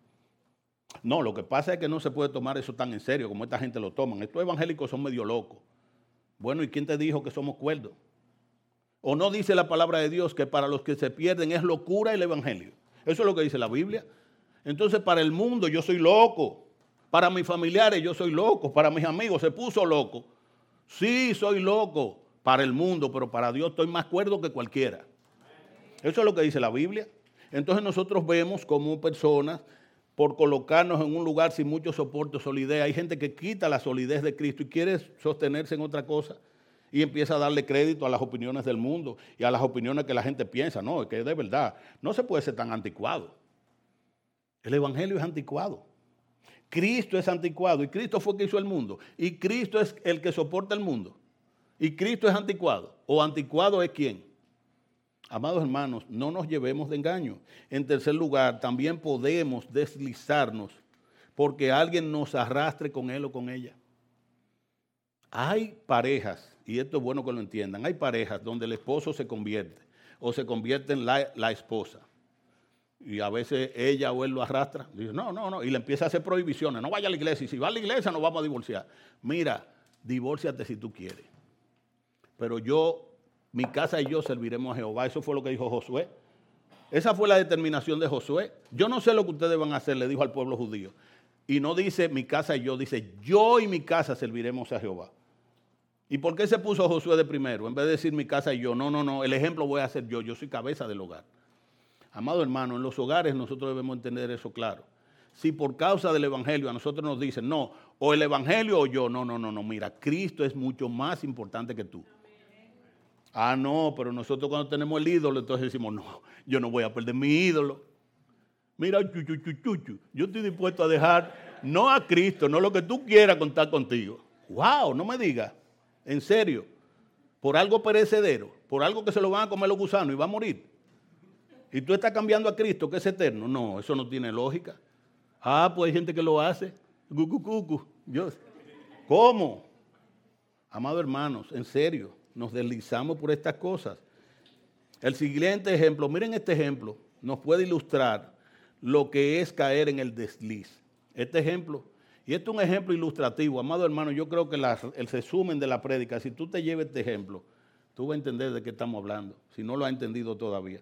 No, lo que pasa es que no se puede tomar eso tan en serio como esta gente lo toman. Estos evangélicos son medio locos. Bueno, ¿y quién te dijo que somos cuerdos? ¿O no dice la palabra de Dios que para los que se pierden es locura el evangelio? Eso es lo que dice la Biblia. Entonces, para el mundo yo soy loco. Para mis familiares yo soy loco. Para mis amigos se puso loco. Sí, soy loco para el mundo, pero para Dios estoy más cuerdo que cualquiera. Eso es lo que dice la Biblia. Entonces nosotros vemos como personas, por colocarnos en un lugar sin mucho soporte o solidez, hay gente que quita la solidez de Cristo y quiere sostenerse en otra cosa. Y empieza a darle crédito a las opiniones del mundo y a las opiniones que la gente piensa. No, es que de verdad no se puede ser tan anticuado. El evangelio es anticuado. Cristo es anticuado y Cristo fue el que hizo el mundo. Y Cristo es el que soporta el mundo. Y Cristo es anticuado. ¿O anticuado es quién? Amados hermanos, no nos llevemos de engaño. En tercer lugar, también podemos deslizarnos porque alguien nos arrastre con él o con ella. Hay parejas, y esto es bueno que lo entiendan, hay parejas donde el esposo se convierte o se convierte en la, la esposa. Y a veces ella o él lo arrastra. Dice, no, no, no. Y le empieza a hacer prohibiciones. No vaya a la iglesia. Y si va a la iglesia nos vamos a divorciar. Mira, divórciate si tú quieres. Pero yo, mi casa y yo serviremos a Jehová. Eso fue lo que dijo Josué. Esa fue la determinación de Josué. Yo no sé lo que ustedes van a hacer, le dijo al pueblo judío. Y no dice mi casa y yo, dice yo y mi casa serviremos a Jehová. ¿Y por qué se puso Josué de primero? En vez de decir mi casa y yo, no, no, no, el ejemplo voy a hacer yo, yo soy cabeza del hogar. Amado hermano, en los hogares nosotros debemos entender eso claro. Si por causa del evangelio a nosotros nos dicen, no, o el evangelio o yo, no, no, no, no, mira, Cristo es mucho más importante que tú. Ah, no, pero nosotros cuando tenemos el ídolo, entonces decimos, no, yo no voy a perder mi ídolo. Mira, chuchu, chuchu, chuchu, yo estoy dispuesto a dejar, no a Cristo, no lo que tú quieras contar contigo. Wow, no me digas, en serio, por algo perecedero, por algo que se lo van a comer los gusanos y va a morir. Y tú estás cambiando a Cristo, que es eterno. No, eso no tiene lógica. Ah, pues hay gente que lo hace. Cucu, cucu. Yo, ¿cómo? Amados hermanos, en serio, nos deslizamos por estas cosas. El siguiente ejemplo, miren este ejemplo, nos puede ilustrar lo que es caer en el desliz. Este ejemplo, y este es un ejemplo ilustrativo. Amado hermano, yo creo que la, el resumen de la prédica, si tú te llevas este ejemplo, tú vas a entender de qué estamos hablando, si no lo has entendido todavía.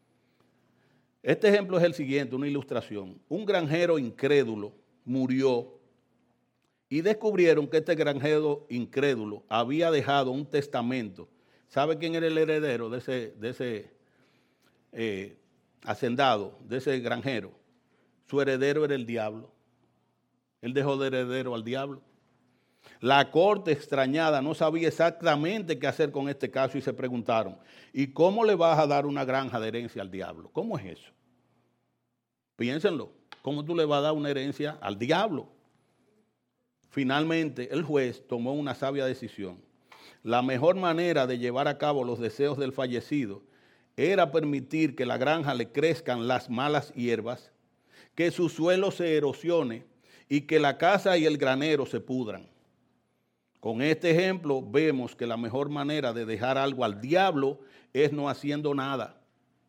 Este ejemplo es el siguiente, una ilustración. Un granjero incrédulo murió y descubrieron que este granjero incrédulo había dejado un testamento. ¿Sabe quién era el heredero de ese, de ese eh, hacendado, de ese granjero? Su heredero era el diablo. Él dejó de heredero al diablo. La corte extrañada no sabía exactamente qué hacer con este caso y se preguntaron, ¿y cómo le vas a dar una granja de herencia al diablo? ¿Cómo es eso? Piénsenlo, ¿cómo tú le vas a dar una herencia al diablo? finalmente el juez tomó una sabia decisión. La mejor manera de llevar a cabo los deseos del fallecido era permitir que la granja le crezcan las malas hierbas, que su suelo se erosione y que la casa y el granero se pudran. Con este ejemplo vemos que la mejor manera de dejar algo al diablo es no haciendo nada.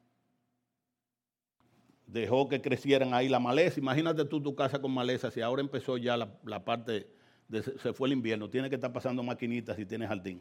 Dejó que crecieran ahí la maleza. Imagínate tú tu casa con maleza, si ahora empezó ya la, la parte, de, se fue el invierno, tiene que estar pasando maquinitas si tienes jardín.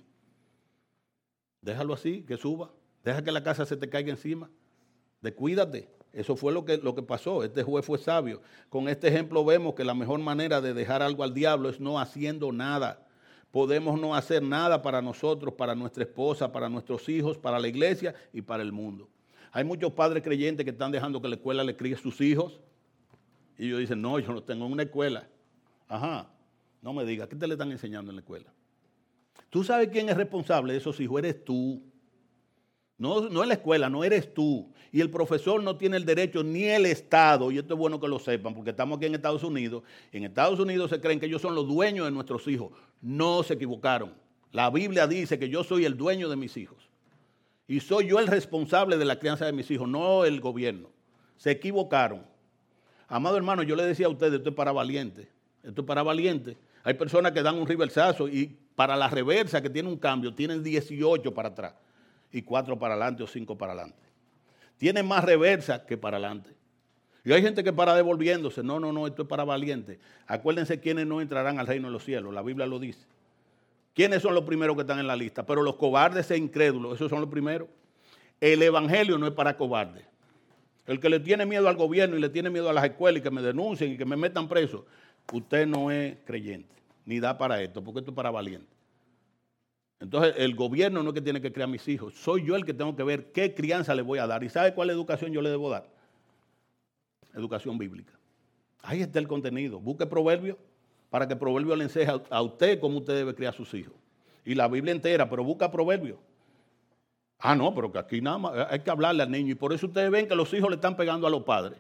Déjalo así, que suba. Deja que la casa se te caiga encima. Descuídate. Eso fue lo que, lo que pasó. Este juez fue sabio. Con este ejemplo vemos que la mejor manera de dejar algo al diablo es no haciendo nada. Podemos no hacer nada para nosotros, para nuestra esposa, para nuestros hijos, para la iglesia y para el mundo. Hay muchos padres creyentes que están dejando que la escuela le críe a sus hijos. Y ellos dicen, no, yo no tengo una escuela. Ajá, no me digas, ¿qué te le están enseñando en la escuela? Tú sabes quién es responsable de esos hijos, eres tú. No, no es la escuela, no eres tú. Y el profesor no tiene el derecho ni el Estado, y esto es bueno que lo sepan, porque estamos aquí en Estados Unidos. En Estados Unidos se creen que ellos son los dueños de nuestros hijos. No, se equivocaron. La Biblia dice que yo soy el dueño de mis hijos. Y soy yo el responsable de la crianza de mis hijos, no el gobierno. Se equivocaron. Amado hermano, yo le decía a ustedes, esto es para valientes. Esto es para valientes. Hay personas que dan un reversazo y para la reversa que tiene un cambio, tienen dieciocho para atrás y cuatro para adelante o cinco para adelante. Tienen más reversa que para adelante. Y hay gente que para devolviéndose. No, no, no, esto es para valientes. Acuérdense quiénes no entrarán al reino de los cielos. La Biblia lo dice. ¿Quiénes son los primeros que están en la lista? Pero los cobardes e incrédulos, esos son los primeros. El evangelio no es para cobardes. El que le tiene miedo al gobierno y le tiene miedo a las escuelas y que me denuncien y que me metan preso, usted no es creyente, ni da para esto, porque esto es para valientes. Entonces, el gobierno no es que tiene que criar a mis hijos, soy yo el que tengo que ver qué crianza le voy a dar. ¿Y sabe cuál educación yo le debo dar? Educación bíblica. Ahí está el contenido. Busque Proverbios para que Proverbios le enseñe a usted cómo usted debe criar a sus hijos. Y la Biblia entera, pero busca Proverbios. Ah, no, pero que aquí nada más hay que hablarle al niño. Y por eso ustedes ven que los hijos le están pegando a los padres.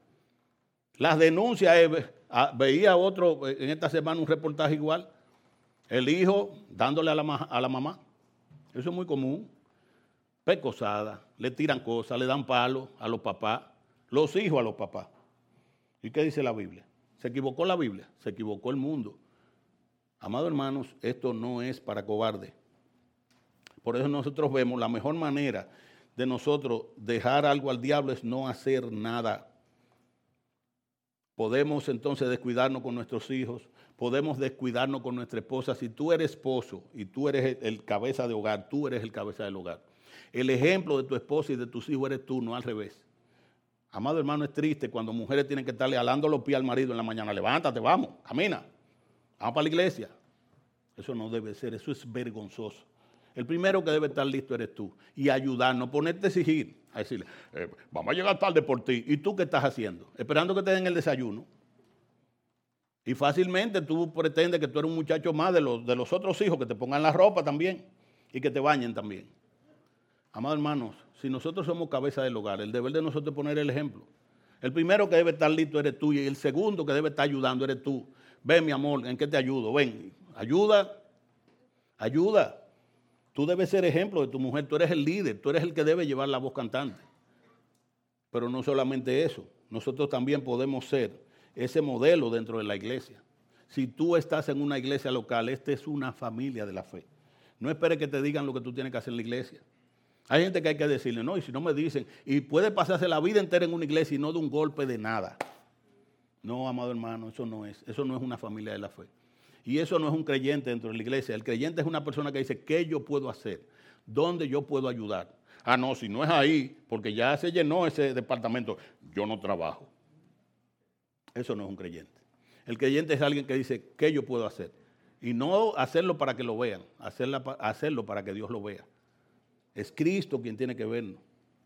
Las denuncias, eh, veía otro, en esta semana un reportaje igual. El hijo dándole a la, a la mamá. Eso es muy común. Pecosada, le tiran cosas, le dan palos a los papás. Los hijos a los papás. ¿Y qué dice la Biblia? ¿Se equivocó la Biblia? Se equivocó el mundo. Amados hermanos, esto no es para cobardes. Por eso nosotros vemos la mejor manera de nosotros dejar algo al diablo es no hacer nada. Podemos entonces descuidarnos con nuestros hijos, podemos descuidarnos con nuestra esposa. Si tú eres esposo y tú eres el, el cabeza de hogar, tú eres el cabeza del hogar. El ejemplo de tu esposa y de tus hijos eres tú, no al revés. Amado hermano, es triste cuando mujeres tienen que estarle alando los pies al marido en la mañana. Levántate, vamos, camina, vamos para la iglesia. Eso no debe ser, eso es vergonzoso. El primero que debe estar listo eres tú. Y ayudarnos, ponerte a exigir, a decirle, eh, vamos a llegar tarde por ti. ¿Y tú qué estás haciendo? Esperando que te den el desayuno. Y fácilmente tú pretendes que tú eres un muchacho más de los, de los otros hijos, que te pongan la ropa también y que te bañen también. Amados hermanos, si nosotros somos cabeza del hogar, el deber de nosotros es poner el ejemplo. El primero que debe estar listo eres tú y el segundo que debe estar ayudando eres tú. Ven, mi amor, ¿en qué te ayudo? Ven, ayuda, ayuda. Tú debes ser ejemplo de tu mujer, tú eres el líder, tú eres el que debe llevar la voz cantante. Pero no solamente eso, nosotros también podemos ser ese modelo dentro de la iglesia. Si tú estás en una iglesia local, esta es una familia de la fe. No esperes que te digan lo que tú tienes que hacer en la iglesia. Hay gente que hay que decirle, no, y si no me dicen, y puede pasarse la vida entera en una iglesia y no de un golpe de nada. No, amado hermano, eso no es, eso no es una familia de la fe. Y eso no es un creyente dentro de la iglesia. El creyente es una persona que dice, ¿qué yo puedo hacer? ¿Dónde yo puedo ayudar? Ah, no, si no es ahí, porque ya se llenó ese departamento, yo no trabajo. Eso no es un creyente. El creyente es alguien que dice, ¿qué yo puedo hacer? Y no hacerlo para que lo vean, hacerla, hacerlo para que Dios lo vea. Es Cristo quien tiene que vernos.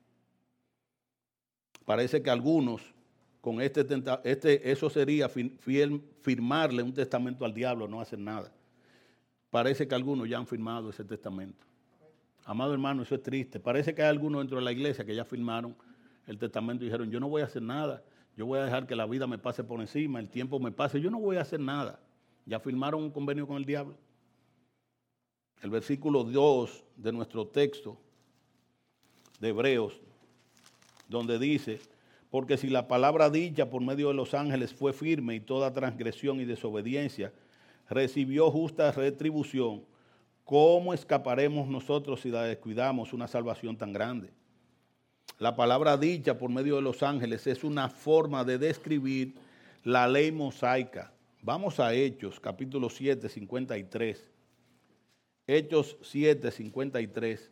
Parece que algunos, con este, este eso sería fiel, firmarle un testamento al diablo, no hacer nada. Parece que algunos ya han firmado ese testamento. Amado hermano, eso es triste. Parece que hay algunos dentro de la iglesia que ya firmaron el testamento y dijeron, yo no voy a hacer nada. Yo voy a dejar que la vida me pase por encima, el tiempo me pase. Yo no voy a hacer nada. ¿Ya firmaron un convenio con el diablo? El versículo dos de nuestro texto de Hebreos, donde dice, porque si la palabra dicha por medio de los ángeles fue firme y toda transgresión y desobediencia recibió justa retribución, ¿cómo escaparemos nosotros si la descuidamos una salvación tan grande? La palabra dicha por medio de los ángeles es una forma de describir la ley mosaica. Vamos a Hechos, capítulo siete, cincuenta y tres. Hechos siete, cincuenta y tres.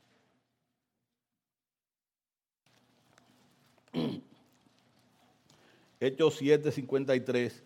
Hechos siete, cincuenta y tres.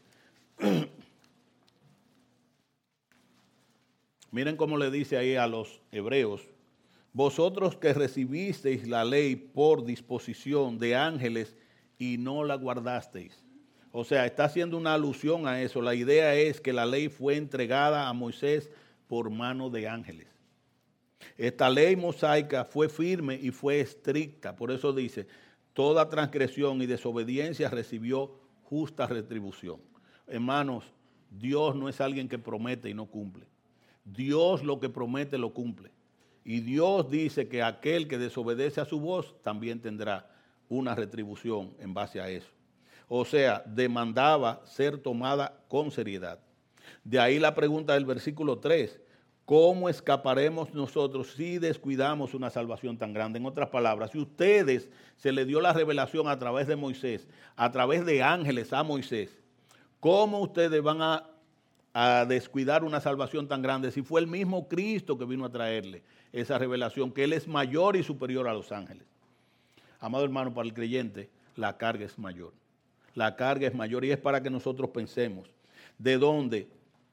Miren cómo le dice ahí a los hebreos, vosotros que recibisteis la ley por disposición de ángeles y no la guardasteis. O sea, está haciendo una alusión a eso. La idea es que la ley fue entregada a Moisés por mano de ángeles. Esta ley mosaica fue firme y fue estricta. Por eso dice, toda transgresión y desobediencia recibió justa retribución. Hermanos, Dios no es alguien que promete y no cumple. Dios lo que promete lo cumple. Y Dios dice que aquel que desobedece a su voz también tendrá una retribución en base a eso. O sea, demandaba ser tomada con seriedad. De ahí la pregunta del versículo tres. ¿Cómo escaparemos nosotros si descuidamos una salvación tan grande? En otras palabras, si ustedes se le dio la revelación a través de Moisés, a través de ángeles a Moisés, ¿cómo ustedes van a, a descuidar una salvación tan grande si fue el mismo Cristo que vino a traerle esa revelación, que Él es mayor y superior a los ángeles? Amado hermano, para el creyente, la carga es mayor. La carga es mayor y es para que nosotros pensemos de dónde,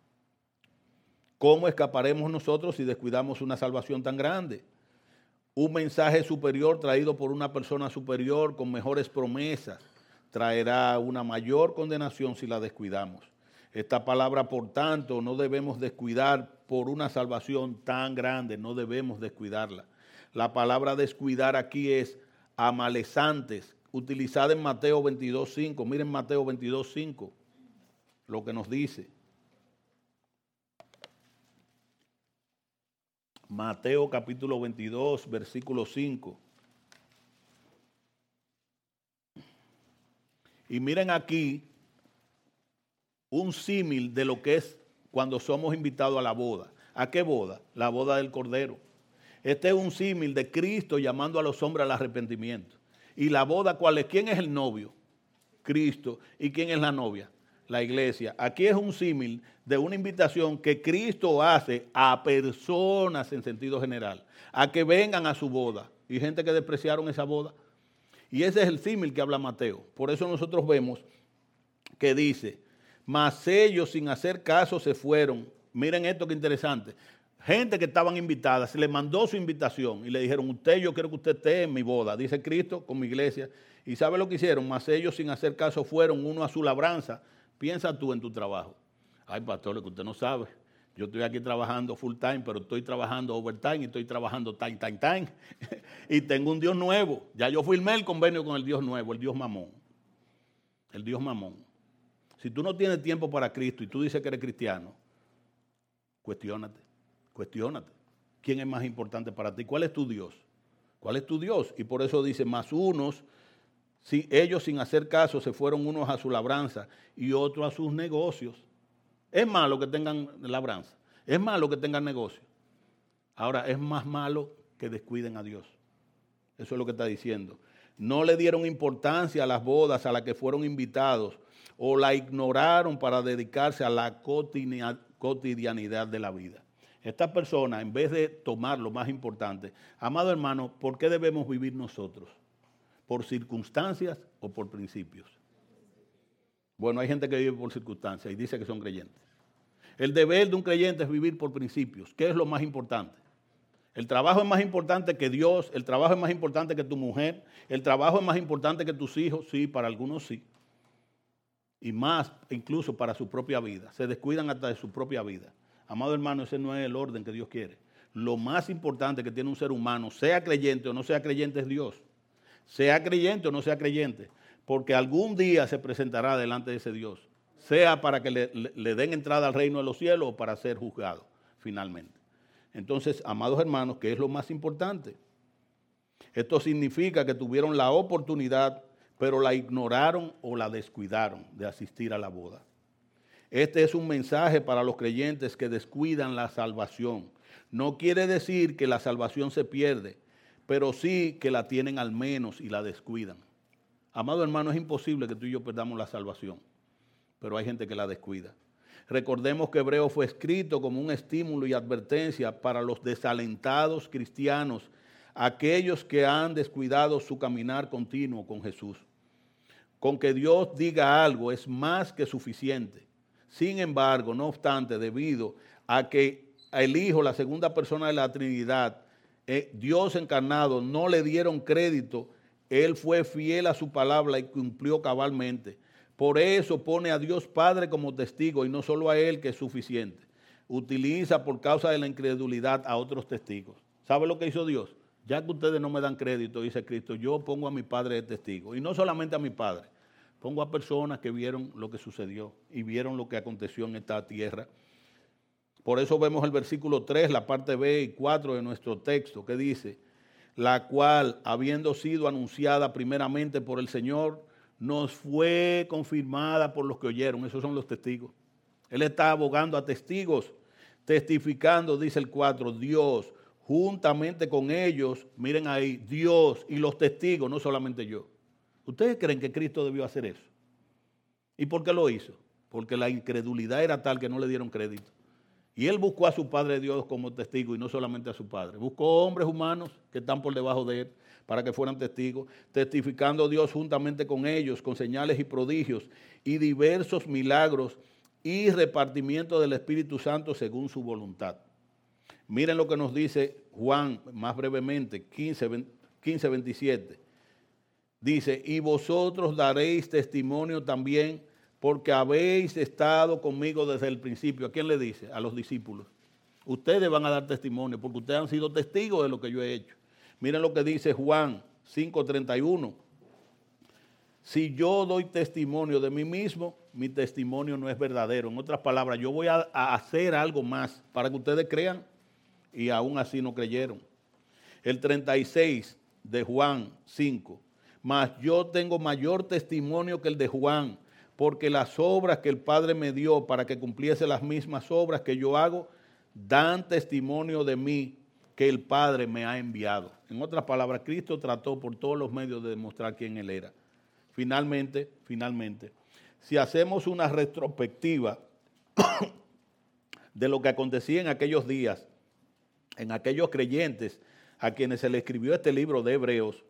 cómo escaparemos nosotros si descuidamos una salvación tan grande. Un mensaje superior traído por una persona superior con mejores promesas traerá una mayor condenación si la descuidamos. Esta palabra, por tanto, no debemos descuidar por una salvación tan grande, no debemos descuidarla. La palabra descuidar aquí es amalezantes, utilizada en Mateo veintidós, cinco. Miren Mateo veintidós, cinco, lo que nos dice. Mateo capítulo veintidós, versículo cinco. Y miren aquí un símil de lo que es cuando somos invitados a la boda. ¿A qué boda? La boda del Cordero. Este es un símil de Cristo llamando a los hombres al arrepentimiento. ¿Y la boda cuál es? ¿Quién es el novio? Cristo. ¿Y quién es la novia? La iglesia. Aquí es un símil de una invitación que Cristo hace a personas en sentido general, a que vengan a su boda. Y gente que despreciaron esa boda. Y ese es el símil que habla Mateo. Por eso nosotros vemos que dice, mas ellos sin hacer caso se fueron. Miren esto que interesante. Gente que estaban invitadas, se le mandó su invitación y le dijeron, usted, yo quiero que usted esté en mi boda, dice Cristo, con mi iglesia. ¿Y sabe lo que hicieron? Mas ellos sin hacer caso fueron, uno a su labranza. Piensa tú en tu trabajo. Ay, pastor, lo que usted no sabe. Yo estoy aquí trabajando full time, pero estoy trabajando overtime y estoy trabajando time, time, time. Y tengo un Dios nuevo. Ya yo firmé el convenio con el Dios nuevo, el Dios mamón. El Dios mamón. Si tú no tienes tiempo para Cristo y tú dices que eres cristiano, cuestiónate. Cuestiónate. ¿Quién es más importante para ti? ¿Cuál es tu Dios? ¿Cuál es tu Dios? Y por eso dice, más unos, si ellos sin hacer caso se fueron unos a su labranza y otros a sus negocios. Es malo que tengan labranza. Es malo que tengan negocio. Ahora, es más malo que descuiden a Dios. Eso es lo que está diciendo. No le dieron importancia a las bodas a las que fueron invitados o la ignoraron para dedicarse a la cotidianidad de la vida. Estas personas, en vez de tomar lo más importante, amado hermano, ¿por qué debemos vivir nosotros? ¿Por circunstancias o por principios? Bueno, hay gente que vive por circunstancias y dice que son creyentes. El deber de un creyente es vivir por principios. ¿Qué es lo más importante? El trabajo es más importante que Dios, el trabajo es más importante que tu mujer, el trabajo es más importante que tus hijos, sí, para algunos sí. Y más incluso para su propia vida. Se descuidan hasta de su propia vida. Amado hermano, ese no es el orden que Dios quiere. Lo más importante que tiene un ser humano, sea creyente o no sea creyente, es Dios. Sea creyente o no sea creyente, porque algún día se presentará delante de ese Dios. sea para que le, le, le den entrada al reino de los cielos o para ser juzgado finalmente. Entonces, amados hermanos, ¿qué es lo más importante? Esto significa que tuvieron la oportunidad, pero la ignoraron o la descuidaron de asistir a la boda. Este es un mensaje para los creyentes que descuidan la salvación. No quiere decir que la salvación se pierde, pero sí que la tienen al menos y la descuidan. Amado hermano, es imposible que tú y yo perdamos la salvación, pero hay gente que la descuida. Recordemos que Hebreo fue escrito como un estímulo y advertencia para los desalentados cristianos, aquellos que han descuidado su caminar continuo con Jesús. Con que Dios diga algo es más que suficiente. Sin embargo, no obstante, debido a que el Hijo, la segunda persona de la Trinidad, eh, Dios encarnado, no le dieron crédito, Él fue fiel a su palabra y cumplió cabalmente. Por eso pone a Dios Padre como testigo y no solo a Él, que es suficiente. Utiliza por causa de la incredulidad a otros testigos. ¿Sabe lo que hizo Dios? Ya que ustedes no me dan crédito, dice Cristo, yo pongo a mi Padre de testigo. Y no solamente a mi Padre, pongo a personas que vieron lo que sucedió y vieron lo que aconteció en esta tierra. Por eso vemos el versículo tres, la parte B y cuatro de nuestro texto, que dice, la cual, habiendo sido anunciada primeramente por el Señor, nos fue confirmada por los que oyeron. Esos son los testigos. Él está abogando a testigos, testificando, dice el cuatro, Dios, juntamente con ellos, miren ahí, Dios y los testigos, no solamente yo. ¿Ustedes creen que Cristo debió hacer eso? ¿Y por qué lo hizo? Porque la incredulidad era tal que no le dieron crédito. Y Él buscó a su Padre Dios como testigo y no solamente a su Padre. Buscó hombres humanos que están por debajo de Él para que fueran testigos, testificando Dios juntamente con ellos, con señales y prodigios y diversos milagros y repartimiento del Espíritu Santo según su voluntad. Miren lo que nos dice Juan más brevemente, quince, veintisiete. Dice, y vosotros daréis testimonio también porque habéis estado conmigo desde el principio. ¿A quién le dice? A los discípulos. Ustedes van a dar testimonio porque ustedes han sido testigos de lo que yo he hecho. Miren lo que dice Juan cinco treinta y uno. Si yo doy testimonio de mí mismo, mi testimonio no es verdadero. En otras palabras, yo voy a, a hacer algo más para que ustedes crean y aún así no creyeron. El treinta y seis de Juan cinco. Mas yo tengo mayor testimonio que el de Juan, porque las obras que el Padre me dio para que cumpliese las mismas obras que yo hago, dan testimonio de mí que el Padre me ha enviado. En otras palabras, Cristo trató por todos los medios de demostrar quién Él era. Finalmente, finalmente, si hacemos una retrospectiva de lo que acontecía en aquellos días, en aquellos creyentes a quienes se le escribió este libro de Hebreos,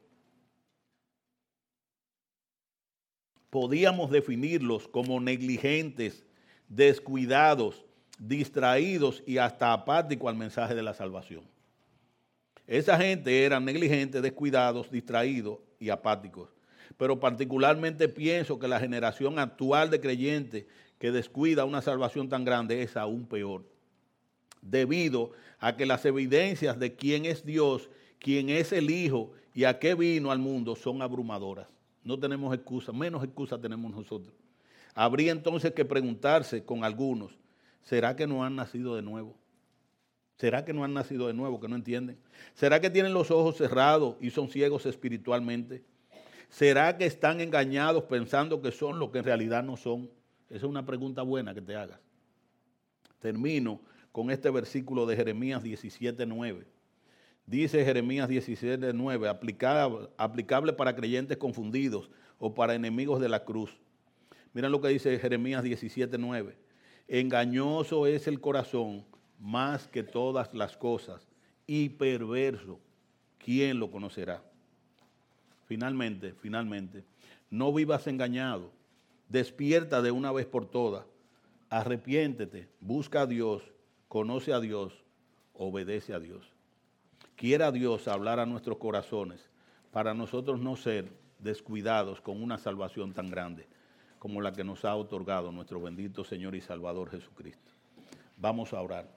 podíamos definirlos como negligentes, descuidados, distraídos y hasta apáticos al mensaje de la salvación. Esa gente eran negligentes, descuidados, distraídos y apáticos. Pero particularmente pienso que la generación actual de creyentes que descuida una salvación tan grande es aún peor, debido a que las evidencias de quién es Dios, quién es el Hijo y a qué vino al mundo son abrumadoras. No tenemos excusa, menos excusa tenemos nosotros. Habría entonces que preguntarse con algunos, ¿será que no han nacido de nuevo? ¿Será que no han nacido de nuevo, que no entienden? ¿Será que tienen los ojos cerrados y son ciegos espiritualmente? ¿Será que están engañados pensando que son lo que en realidad no son? Esa es una pregunta buena que te hagas. Termino con este versículo de Jeremías diecisiete nueve. Dice Jeremías diecisiete nueve, aplicable, aplicable para creyentes confundidos o para enemigos de la cruz. Miren lo que dice Jeremías diecisiete nueve. Engañoso es el corazón más que todas las cosas y perverso, ¿quién lo conocerá? Finalmente, finalmente, no vivas engañado, despierta de una vez por todas, arrepiéntete, busca a Dios, conoce a Dios, obedece a Dios. Quiera Dios hablar a nuestros corazones para nosotros no ser descuidados con una salvación tan grande como la que nos ha otorgado nuestro bendito Señor y Salvador Jesucristo. Vamos a orar.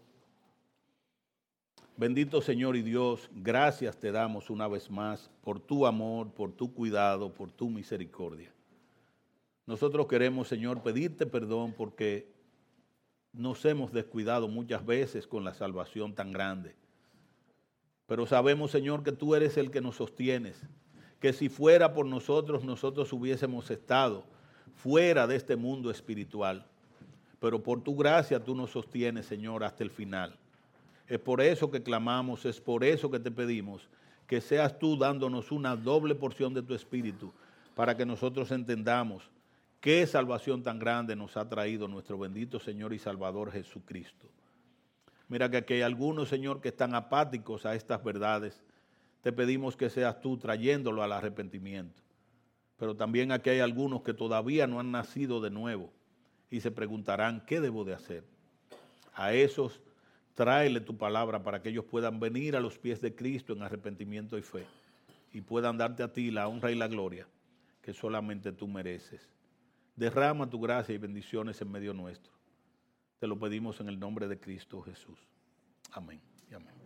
Bendito Señor y Dios, gracias te damos una vez más por tu amor, por tu cuidado, por tu misericordia. Nosotros queremos, Señor, pedirte perdón porque nos hemos descuidado muchas veces con la salvación tan grande. Pero sabemos, Señor, que tú eres el que nos sostienes, que si fuera por nosotros, nosotros hubiésemos estado fuera de este mundo espiritual. Pero por tu gracia tú nos sostienes, Señor, hasta el final. Es por eso que clamamos, es por eso que te pedimos que seas tú dándonos una doble porción de tu espíritu para que nosotros entendamos qué salvación tan grande nos ha traído nuestro bendito Señor y Salvador Jesucristo. Mira que aquí hay algunos, Señor, que están apáticos a estas verdades. Te pedimos que seas tú trayéndolo al arrepentimiento. Pero también aquí hay algunos que todavía no han nacido de nuevo y se preguntarán, ¿qué debo de hacer? A esos, tráele tu palabra para que ellos puedan venir a los pies de Cristo en arrepentimiento y fe y puedan darte a ti la honra y la gloria que solamente tú mereces. Derrama tu gracia y bendiciones en medio nuestro. Te lo pedimos en el nombre de Cristo Jesús. Amén y amén.